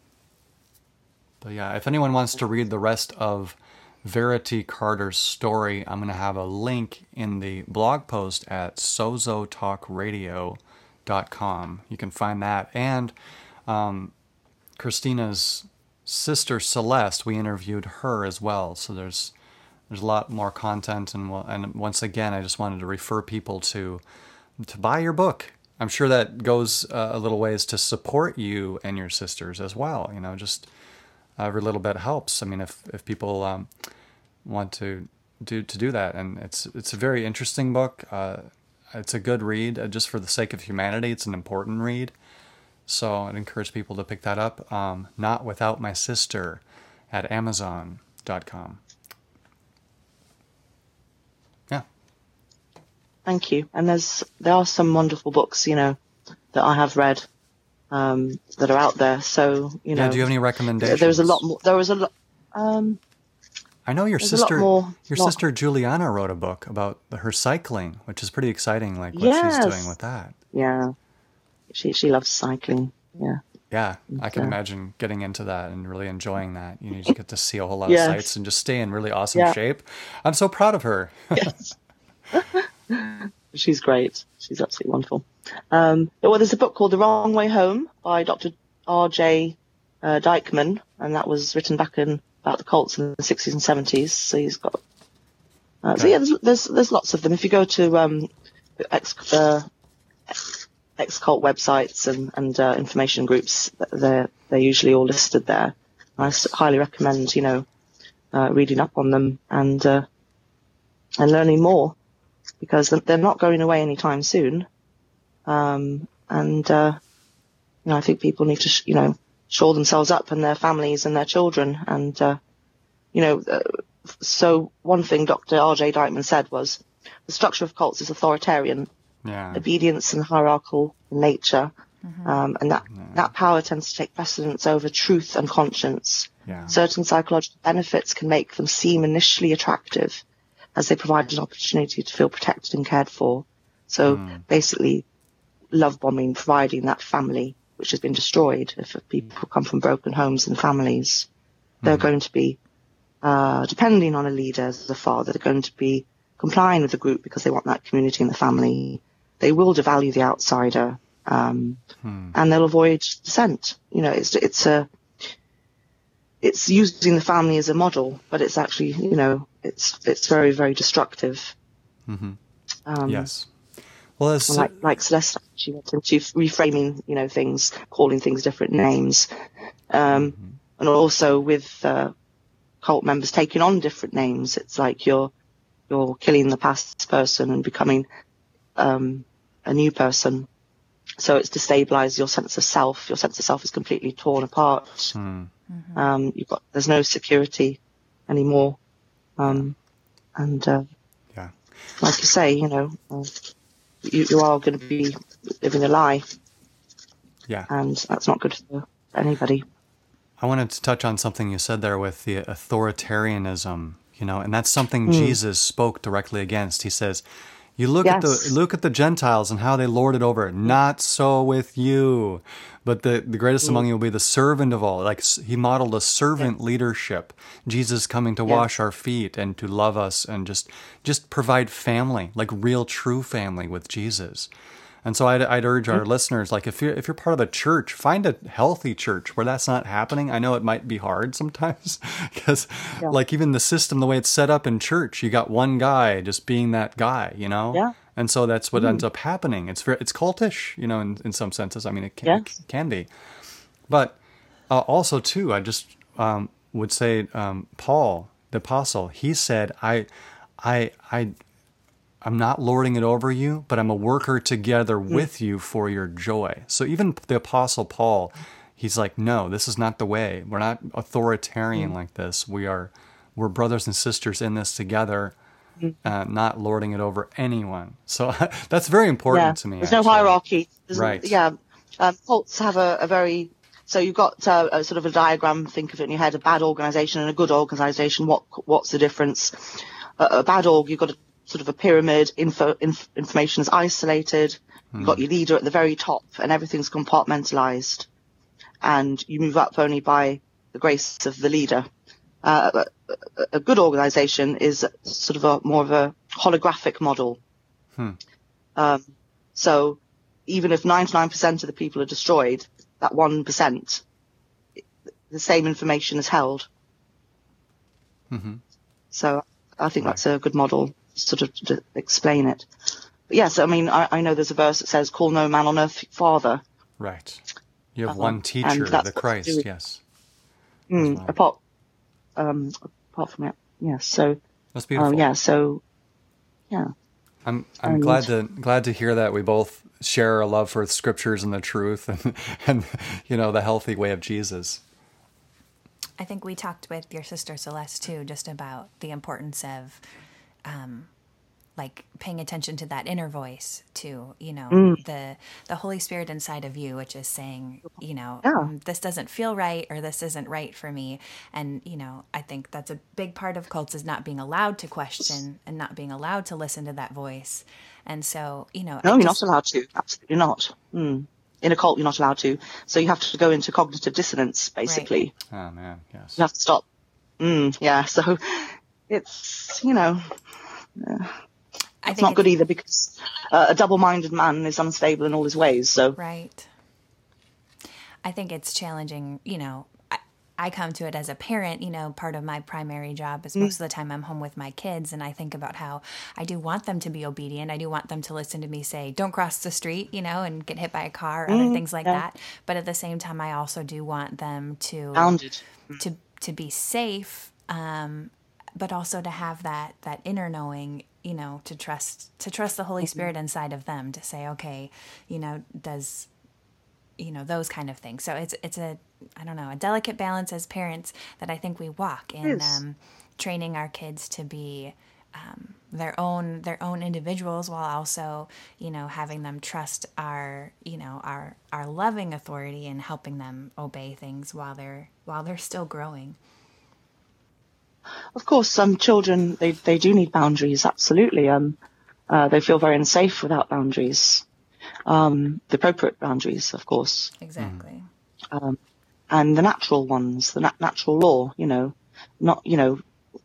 But yeah, if anyone wants to read the rest of Verity Carter's story, I'm going to have a link in the blog post at sozo talk radio dot com. You can find that. And um, Christina's sister Celeste, we interviewed her as well. So there's there's a lot more content. And we'll, and once again, I just wanted to refer people to to buy your book. I'm sure that goes uh, a little ways to support you and your sisters as well. You know, just every little bit helps. I mean, if if people um, want to do to do that, and it's it's a very interesting book. Uh, it's a good read, uh, just for the sake of humanity. It's an important read, so I'd encourage people to pick that up. Um, Not Without My Sister at Amazon dot com. Yeah. Thank you. And there's there are some wonderful books, you know, that I have read um, that are out there. So you know, Yeah, do you have any recommendations? There's a lot more. There was a lot. Um, I know your There's a sister, lot more- your lot- sister Juliana wrote a book about the- her cycling, which is pretty exciting. Like what Yes. she's doing with that. yeah, she she loves cycling. Yeah. Yeah, I can Yeah. imagine getting into that and really enjoying that. You need to get to see a whole lot Yes. of sights and just stay in really awesome Yeah. shape. I'm so proud of her. Yes. She's great. She's absolutely wonderful. Um, well, there's a book called The Wrong Way Home by Doctor R J Uh, Dykman, and that was written back in about the cults in the sixties and seventies. So he's got. Uh, so Okay. yeah, there's, there's there's lots of them. If you go to um, ex uh, ex cult websites and and uh, information groups, they're they're usually all listed there. I s- highly recommend you know uh, reading up on them and uh, and learning more, because they're not going away anytime soon. Um, and uh, you know, I think people need to sh- you know shore themselves up and their families and their children. And uh, you know, uh, so one thing Doctor R J Dykman said was the structure of cults is authoritarian. Yeah. Obedience and hierarchical in nature, um, and that that power tends to take precedence over truth and conscience. Yeah. Certain psychological benefits can make them seem initially attractive, as they provide an opportunity to feel protected and cared for. So basically, love bombing, providing that family which has been destroyed. If people come from broken homes and families, they're going to be uh, depending on a leader as a father. They're going to be complying with the group because they want that community and the family. They will devalue the outsider, um, and they'll avoid dissent. You know, it's it's a it's using the family as a model, but it's actually, you know, it's it's very very destructive. Mm-hmm. Um, Yes. Well, as, like like Celeste, she went into reframing, you know, things, calling things different names, um, Mm-hmm. and also with uh, cult members taking on different names. It's like you're you're killing the past person and becoming um, a new person. So it's destabilized your sense of self. Your sense of self is completely torn apart. hmm. Um, you've got there's no security anymore, um, and uh, Yeah. like you say, you know, uh, you, you are going to be living a lie, Yeah. and that's not good for anybody. I wanted to touch on something you said there with the authoritarianism, you know, and that's something Jesus spoke directly against. He says, you look at the Yes. look at the Gentiles and how they lord it over. Not so with you, but the, the greatest among you will be the servant of all. Like s- he modeled a servant leadership. Jesus coming to Yeah. wash our feet and to love us and just just provide family, like real true family with Jesus. And so I'd, I'd urge our listeners, like if you're if you're part of a church, find a healthy church where that's not happening. I know it might be hard sometimes because, Yeah. like even the system, the way it's set up in church, you got one guy just being that guy, you know. Yeah. And so that's what ends up happening. It's very, it's cultish, you know, in, in some senses. I mean, it can, Yes. it can be, but uh, also too, I just um, would say um, Paul, the apostle, he said, I, I, I. I'm not lording it over you, but I'm a worker together with you for your joy. So even the Apostle Paul, he's like, no, this is not the way. We're not authoritarian like this. We are, we're brothers and sisters in this together, uh, not lording it over anyone. So that's very important Yeah, to me. there's no actually. hierarchy. There's, Right. Yeah, um, cults have a, a very so you've got uh, a sort of a diagram. Think of it in your head: a bad organisation and a good organisation. What what's the difference? Uh, a bad org, you've got a sort of a pyramid. Info inf- information is isolated. You've got your leader at the very top, and everything's compartmentalised. And you move up only by the grace of the leader. Uh, a, a good organisation is sort of a more of a holographic model. Hmm. Um, so even if ninety-nine percent of the people are destroyed, that one percent, the same information is held. Mm-hmm. So I think Right. that's a good model, sort of to explain it. yes, I mean, I, I know there's a verse that says, "Call no man on earth father." Right. You have Uh, one teacher, and that's the what to do Christ, with- yes. Mm, well. apart, um, apart from it, yes. So, That's oh beautiful. yeah. So, yeah. I'm I'm And- glad to glad to hear that we both share a love for scriptures and the truth and and you know the healthy way of Jesus. I think we talked with your sister Celeste too, just about the importance of, um, like paying attention to that inner voice, to you know Mm. the the Holy Spirit inside of you, which is saying, you know, Yeah. "Mm, this doesn't feel right, or this isn't right for me." And you know, I think that's a big part of cults, is not being allowed to question and not being allowed to listen to that voice. And so, you know, No, I you're just- not allowed to. Absolutely not. Mm. In a cult, you're not allowed to. So you have to go into cognitive dissonance, basically. Oh man, yes. You have to stop. Mm, yeah. So it's, you know, I it's think not good either, because uh, a double-minded man is unstable in all his ways. So Right. I think it's challenging, you know. I, I come to it as a parent, you know, part of my primary job is most of the time I'm home with my kids, and I think about how I do want them to be obedient. I do want them to listen to me say, "Don't cross the street," you know, and get hit by a car, or other things like yeah. that. But at the same time, I also do want them to bounded. to to be safe, um, but also to have that that inner knowing, you know, to trust to trust the Holy Spirit inside of them, to say, okay, you know, does, you know, those kind of things. So it's it's a I don't know a delicate balance as parents that I think we walk in, Yes. um, training our kids to be um, their own their own individuals, while also, you know, having them trust our you know our our loving authority, and helping them obey things while they're while they're still growing. Of course, some children, they, they do need boundaries, absolutely. Um, uh, they feel very unsafe without boundaries. Um, the appropriate boundaries, of course. Exactly. Um, and the natural ones, the nat- natural law, you know, not, you know.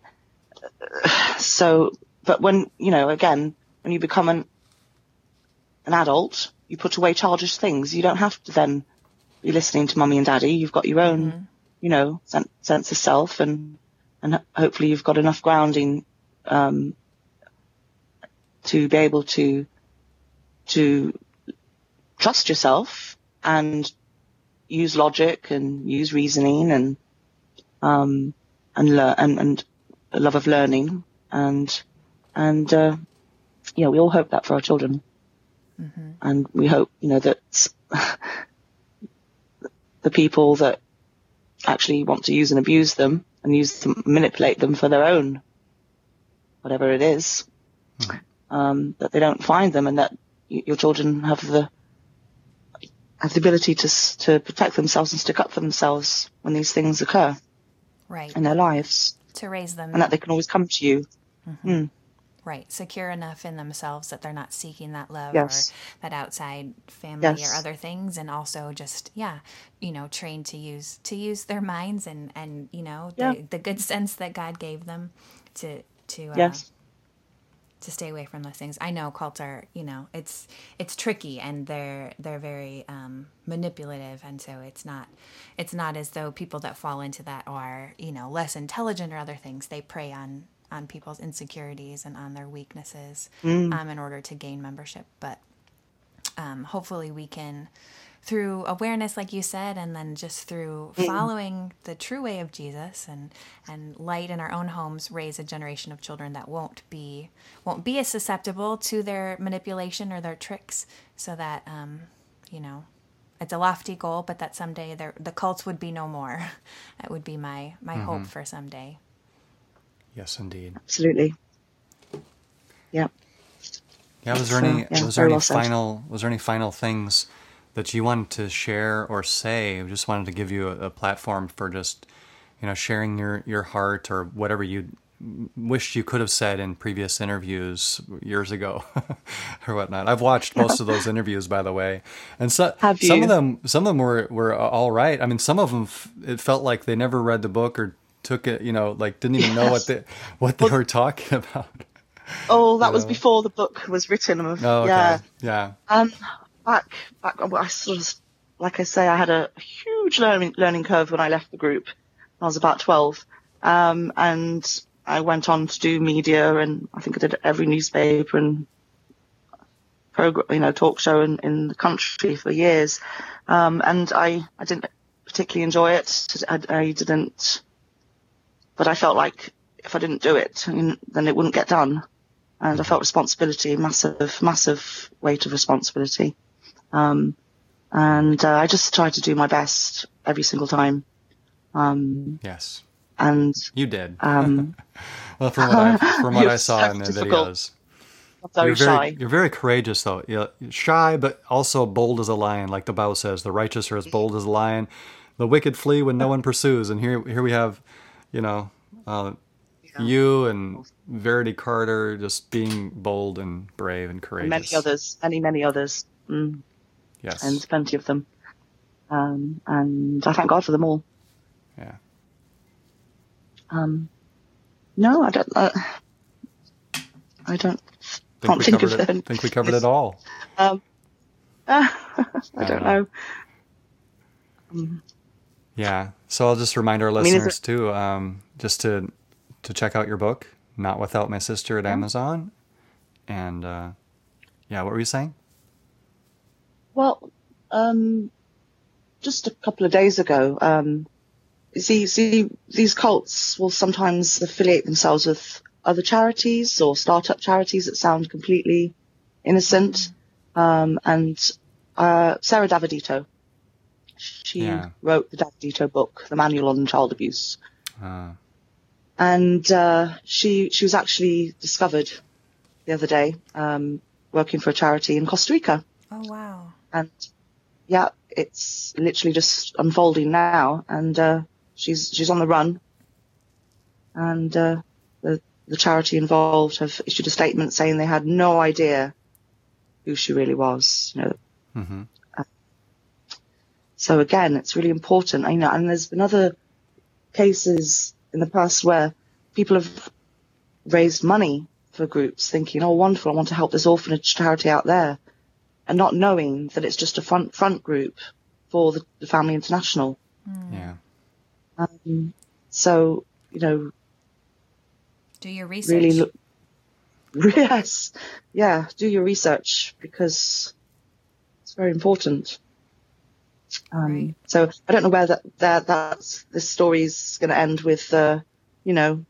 So, but when, you know, again, when you become an, an adult, you put away childish things. You don't have to then be listening to mummy and daddy. You've got your own, you know, sen- sense of self, and, and ho- hopefully you've got enough grounding, um, to be able to, to trust yourself and use logic and use reasoning and, um, and learn, and, and a love of learning. And, and, uh, yeah, we all hope that for our children. And we hope, you know, that the people that actually want to use and abuse them and use them, manipulate them for their own, whatever it is, um, that they don't find them, and that y- your children have the have the ability to s- to protect themselves and stick up for themselves when these things occur Right. in their lives, To raise them and that they can always come to you. Mm. right, secure enough in themselves that they're not seeking that love Yes. or that outside family Yes. or other things, and also just yeah, you know, trained to use to use their minds and and you know the, Yeah. the good sense that God gave them to to uh, Yes. to stay away from those things. I know cults are, you know, it's it's tricky, and they're they're very um, manipulative, and so it's not it's not as though people that fall into that are, you know, less intelligent or other things. They prey on on people's insecurities and on their weaknesses um, in order to gain membership. But um, hopefully we can, through awareness, like you said, and then just through following the true way of Jesus and and light in our own homes, raise a generation of children that won't be won't be as susceptible to their manipulation or their tricks, so that um, you know, it's a lofty goal, but that someday there, the cults would be no more. That would be my my hope for someday. Yes, indeed. Absolutely. Yeah. Yeah, was there So, any yeah, was there very any well said. final was there any final things that you wanted to share or say? We just wanted to give you a, a platform for just, you know, sharing your, your heart or whatever you wished you could have said in previous interviews years ago or whatnot. I've watched most of those interviews, by the way, and so, Have some you? of them some of them were, were all right. I mean, some of them f- it felt like they never read the book or took it, you know, like didn't even know what they what they were talking about. Oh, that You was know. before the book was written. Of, Oh, okay. Yeah. Yeah. Um, back, back, well, I sort of, like I say, I had a huge learning learning curve when I left the group. I was about twelve, um, and I went on to do media, and I think I did every newspaper and program, you know, talk show in, in the country for years. Um, and I, I didn't particularly enjoy it. I, I didn't, but I felt like if I didn't do it, then it wouldn't get done. And I felt responsibility, massive, massive weight of responsibility. Um, and uh, I just tried to do my best every single time. Um, yes. And you did. Um, well, from what I, from what I saw in the difficult. videos. I'm very, you're very shy. You're very courageous, though. You're shy, but also bold as a lion, like the Bible says. The righteous are as bold as a lion. The wicked flee when no one pursues. And here, here we have, you know, uh, yeah. you and Verity Carter just being bold and brave and courageous. And many others, many, many others. Mm. Yes. And there's plenty of them. Um, and I thank God for them all. Yeah. Um, no, I don't. Uh, I don't. Think can't we think covered of it. them. Think we covered it all. Um, uh, I don't know. know. Um, yeah. So I'll just remind our I mean, listeners it, too, um, just to to check out your book, Not Without My Sister, at yeah. Amazon. And uh, yeah, what were you saying? Well, um, just a couple of days ago. Um, See, see, these cults will sometimes affiliate themselves with other charities or start-up charities that sound completely innocent. Um, and uh, Sarah Davidito, she yeah. wrote the Davidito book, The Manual on Child Abuse. Uh. And uh, she she was actually discovered the other day um, working for a charity in Costa Rica. Oh, wow. And, yeah, it's literally just unfolding now. And... Uh, She's she's on the run, and uh, the the charity involved have issued a statement saying they had no idea who she really was. You know, mm-hmm. uh, so again, it's really important. You know, and there's been other cases in the past where people have raised money for groups, thinking, "Oh, wonderful! I want to help this orphanage charity out there," and not knowing that it's just a front front group for the, the Family International. Mm. Yeah. Um, so, you know, do your research. Really look, yes, yeah, do your research because it's very important. Um, right. So I don't know where that, that that's this story's going to end with, uh, you know,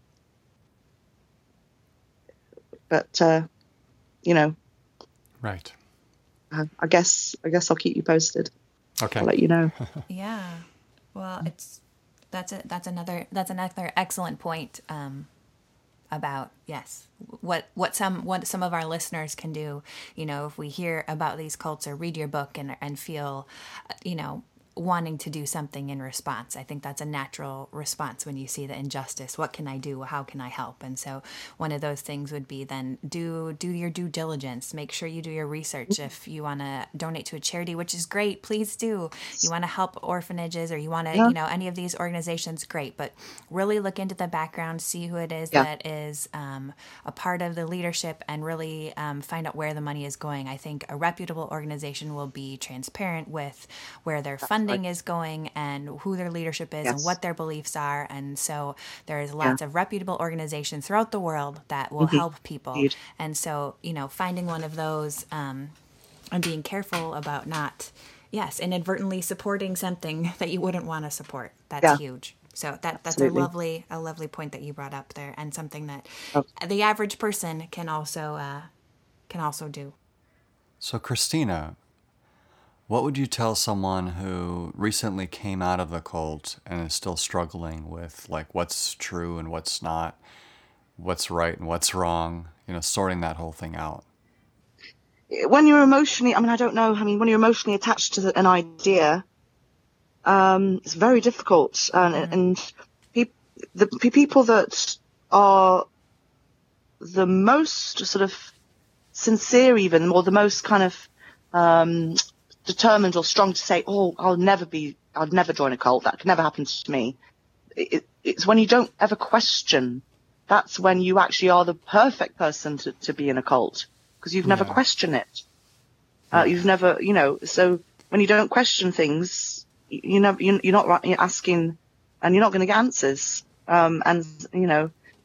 but uh, you know, right. Uh, I guess I guess I'll keep you posted. Okay, I'll let you know. Yeah, well, it's. That's a, that's another that's another excellent point um, about yes what what some what some of our listeners can do. You know, if we hear about these cults or read your book and and feel, you know, wanting to do something in response. I think that's a natural response when you see the injustice. What can I do? How can I help? And so one of those things would be then do do your due diligence. Make sure you do your research. If you want to donate to a charity, which is great, please do. You want to help orphanages or you want to, yeah. you know, any of these organizations, great. But really look into the background, see who it is yeah. that is um, a part of the leadership and really um, find out where the money is going. I think a reputable organization will be transparent with where their funding is going and who their leadership is yes. and what their beliefs are. And so there's lots yeah. of reputable organizations throughout the world that will mm-hmm. help people. Indeed. And so, you know, finding one of those um, and being careful about not, yes, inadvertently supporting something that you wouldn't want to support. That's yeah. huge. So that that's Absolutely. a lovely a lovely point that you brought up there, and something that oh. the average person can also uh, can also do. So Christina, what would you tell someone who recently came out of the cult and is still struggling with like what's true and what's not, what's right and what's wrong, you know, sorting that whole thing out? When you're emotionally, I mean, I don't know, I mean, when you're emotionally attached to an idea, um, it's very difficult. And, mm. and pe- the pe- people that are the most sort of sincere even, or the most kind of um, determined or strong to say, oh, I'll never be, I'll never join a cult. That could never happen to me. It, it's when you don't ever question. That's when you actually are the perfect person to, to be in a cult, because you've never yeah. questioned it. Uh, yeah. You've never, you know, so when you don't question things, you know, you're not you're asking, and you're not going to get answers. Um, and, you know,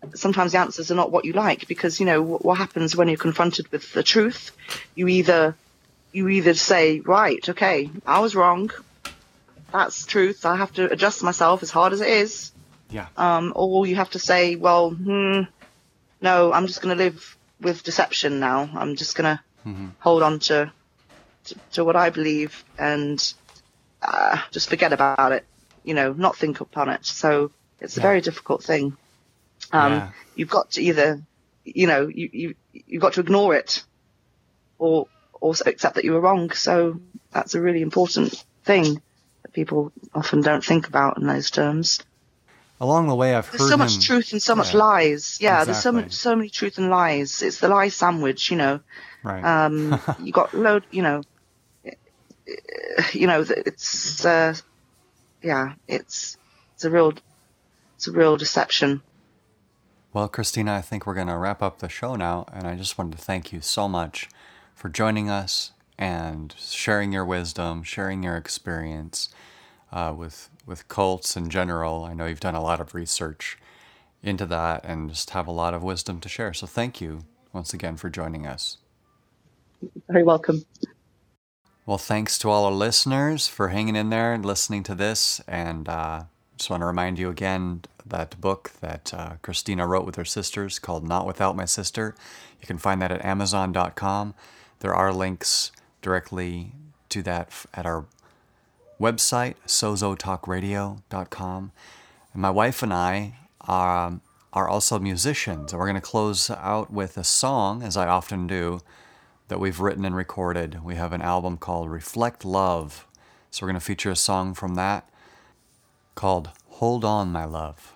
sometimes the answers are not what you like, because, you know, what, what happens when you're confronted with the truth? You either, you either say, right, okay, I was wrong. That's truth. I have to adjust myself as hard as it is. Yeah. Um, or you have to say, well, hmm, no, I'm just going to live with deception now. I'm just going to mm-hmm. hold on to, to to what I believe and uh, just forget about it. You know, not think upon it. So it's yeah. a very difficult thing. Um, yeah. You've got to either, you know, you you you've got to ignore it, or also accept that you were wrong. So that's a really important thing that people often don't think about in those terms. Along the way, I've heard there's so him... much truth and so much yeah. lies. Yeah, exactly. there's so much, so many truth and lies. It's the lie sandwich, you know. Right. Um, you got load, you know. You know, it's uh, yeah, it's it's a real it's a real deception. Well, Christina, I think we're going to wrap up the show now, and I just wanted to thank you so much for joining us and sharing your wisdom, sharing your experience uh, with with cults in general. I know you've done a lot of research into that and just have a lot of wisdom to share. So thank you once again for joining us. Very welcome. Well, thanks to all our listeners for hanging in there and listening to this. And uh, just want to remind you again that book that uh, Christina wrote with her sisters called Not Without My Sister. You can find that at amazon dot com. There are links directly to that at our website, sozo talk radio dot com. And my wife and I are, um, are also musicians. And we're going to close out with a song, as I often do, that we've written and recorded. We have an album called Reflect Love. So we're going to feature a song from that called Hold On, My Love.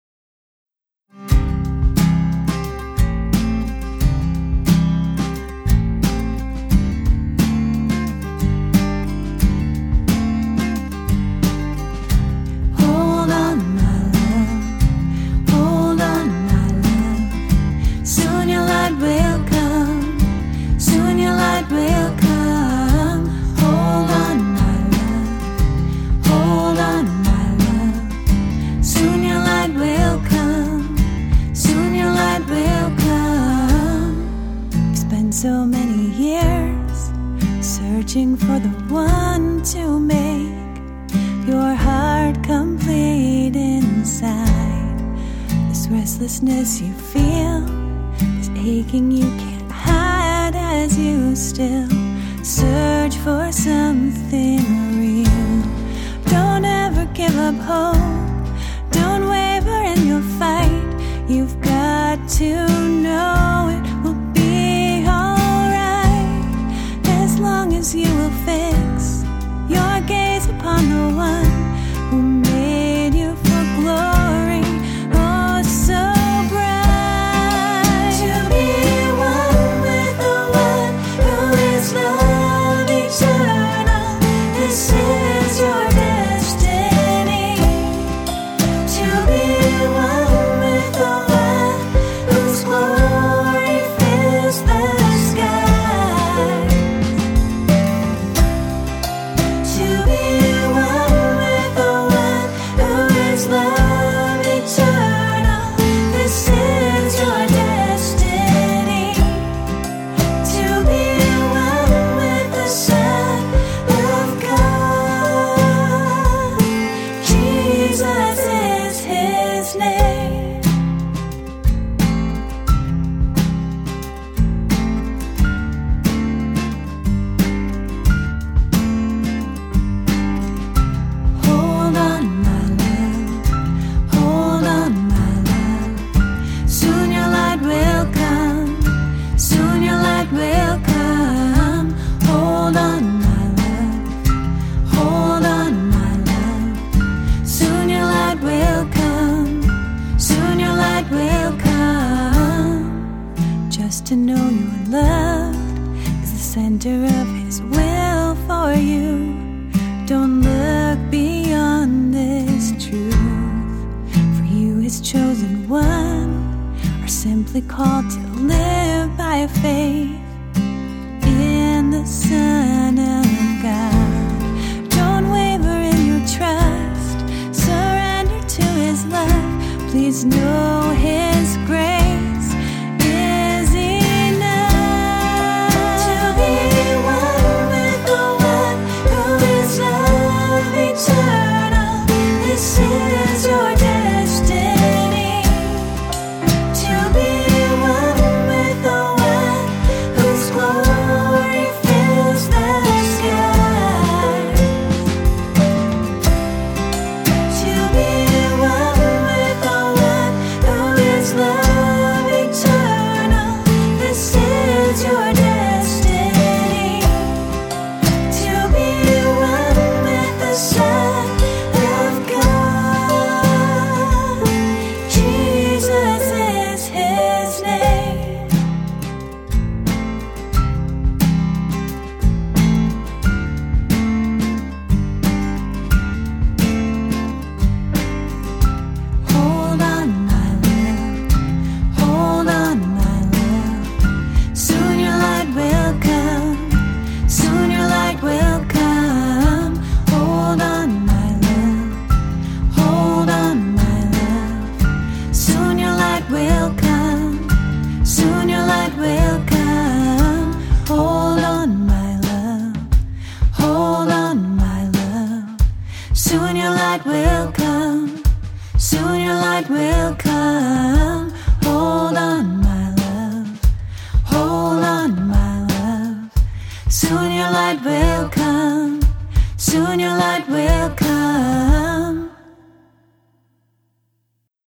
Hold on, my love. Hold on, my love. Soon your light will come. Soon your light will come. Hold on, my love. Hold on, my love. Soon your light will come. Soon your light will come. You've spent so many years searching for the one to make your heart complete inside. This restlessness you feel, this aching you can't hide as you still search for something real. Don't ever give up hope. Don't waver in your fight. You've got to know it will be alright, as long as you will fix your gaze upon the one who made you for glory, oh so bright. To be one with the one who is love eternal, this is your destiny. To be one with the one whose glory fills the sky. To be one with the one who is love eternal, this is your destiny. To be one with the Son of God, Jesus is his name. Hold on, my love. Hold on, my love. Soon your light will come. Soon your light will come. Hold on, my love. Hold on, my love. Soon your light will come. Soon your light will come. Just to know you're loved is the center of his will for you. Don't look beyond this truth, for you his chosen one are simply called to live by faith in the Son of God. Don't waver in your trust, surrender to his love. Please know his light will come. Soon your light will come.